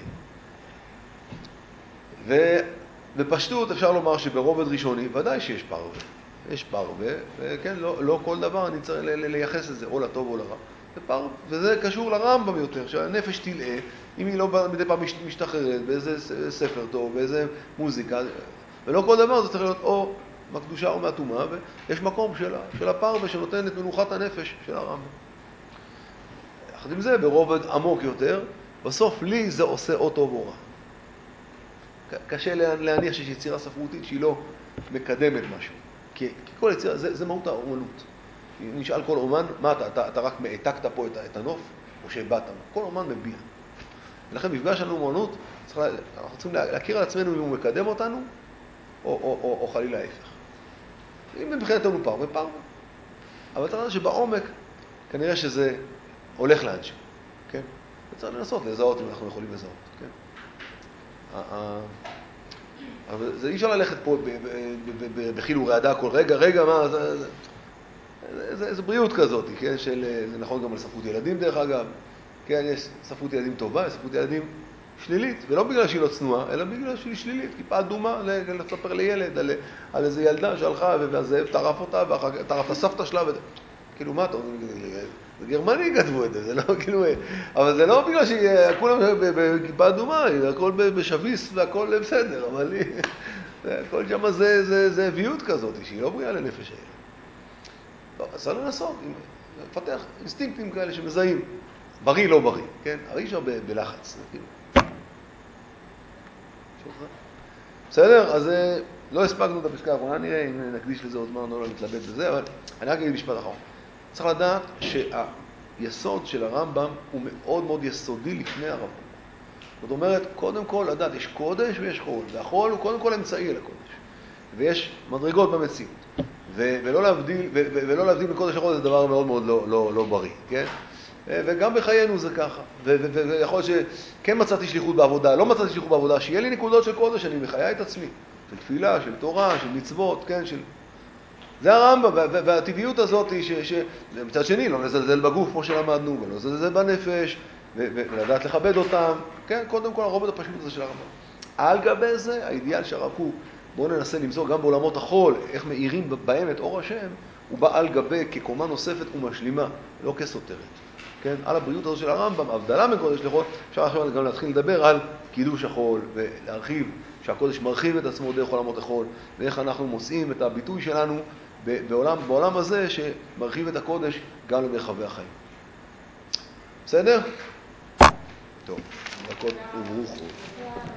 Speaker 1: ובפשטות אפשר לומר שברובד ראשוני ודאי שיש פרווה. יש פרווה, וכן, לא כל דבר אני צריך לייחס את זה, או לטוב או לרע. זה פרווה, וזה קשור לרמב"ם יותר, שהנפש תלאה, אם היא לא מדי פעם משתחררת באיזה ספר טוב, באיזה מוזיקה, ולא כל דבר זה צריך להיות או מהקדושה או מהטומאה, ויש מקום של הפרווה שנותן את מנוחת הנפש של הרמב"ם. יחד עם זה, ברובד עמוק יותר, בסוף לי זה עושה או טוב או רע. קשה להניח שיש יצירה ספרותית שהיא לא מקדמת משהו. כי כל יצירה, זה מהות האומנות. נשאל כל אומן, מה אתה רק העתקת פה את הנוף, או שהבאת? כל אומן מביע. ולכן מפגש שלנו אומנות, אנחנו צריכים להכיר על עצמנו אם הוא מקדם אותנו, או חלילה ההפך. אם מבחינתנו פרווה, פרווה. אבל אתה יודע שבעומק, כנראה שזה הולך לאנשהו. כן? וצריך לנסות לזהות אם אנחנו יכולים לזהות. כן? אבל זה אי אפשר ללכת פה בחילו רעדה כל רגע, מה, זה בריאות כזאת, כן? זה נכון גם על ספרות ילדים דרך אגב, כן? יש ספרות ילדים טובה, יש ספרות ילדים שלילית, ולא בגלל שהיא לא צנועה, אלא בגלל שהיא שלילית, כיפה אדומה לספר לילד על איזה ילדה שהלכה והזאב טרף אותה, ואחר כך טרף את הסבתא שלה, כאילו מה אתה אומר? זה גרמני כתבו את זה, זה לא כאילו, אבל זה לא בגלל שכולם בכיפה אדומה, הכל בשביס והכל בסדר, אבל הכל שם זה הביאות כזאת, שהיא לא בריאה לנפש הילד. לא, אז צריך לנסות, לפתח אינסטינקטים כאלה שמזהים, בריא לא בריא, כן? הרי אפשר בלחץ, כאילו. בסדר? אז לא הספקנו את הפסקה האחרונה, נראה אם נקדיש לזה עוד זמן, לא נתלבט בזה, אבל אני רק אגיד משפט אחרון. צריך לדעת שהיסוד של הרמב"ם הוא מאוד מאוד יסודי לפני הרמב"ם. זאת אומרת, קודם כל לדעת, יש קודש ויש חול, והחול הוא קודם כל אמצעי לקודש. ויש מדרגות במציאות. ולא להבדיל מקודש לחול זה דבר מאוד מאוד לא בריא, כן? וגם בחיינו זה ככה. ויכול שכן מצאתי שליחות בעבודה, לא מצאתי שליחות בעבודה, שיהיה לי נקודות של קודש, אני מחיה את עצמי. של תפילה, של תורה, של מצוות, כן? זה הרמב"ם, והטבעיות הזאת היא מצד שני, לא נזלזל בגוף כמו שלמדנו, ולא נזלזל בנפש, ולדעת לכבד אותם. כן, קודם כל הרובד הפשוט הזה של הרמב"ם. על גבי זה, האידיאל שהרב קוק, בואו ננסה למצוא גם בעולמות החול, איך מאירים בהם את אור השם, הוא בא על גבי כקומה נוספת ומשלימה, לא כסותרת. כן, על הבריאות הזו של הרמב"ם, הבדלה מקודש לחול, אפשר עכשיו גם להתחיל לדבר על קידוש החול, ולהרחיב שהקודש מרחיב את עצמו דרך עולמות החול, ואיך אנחנו מוצאים את הביטוי שלנו בעולם הזה שמרחיב את הקודש גם למרחבי החיים. בסדר? טוב, דקות וברוכות.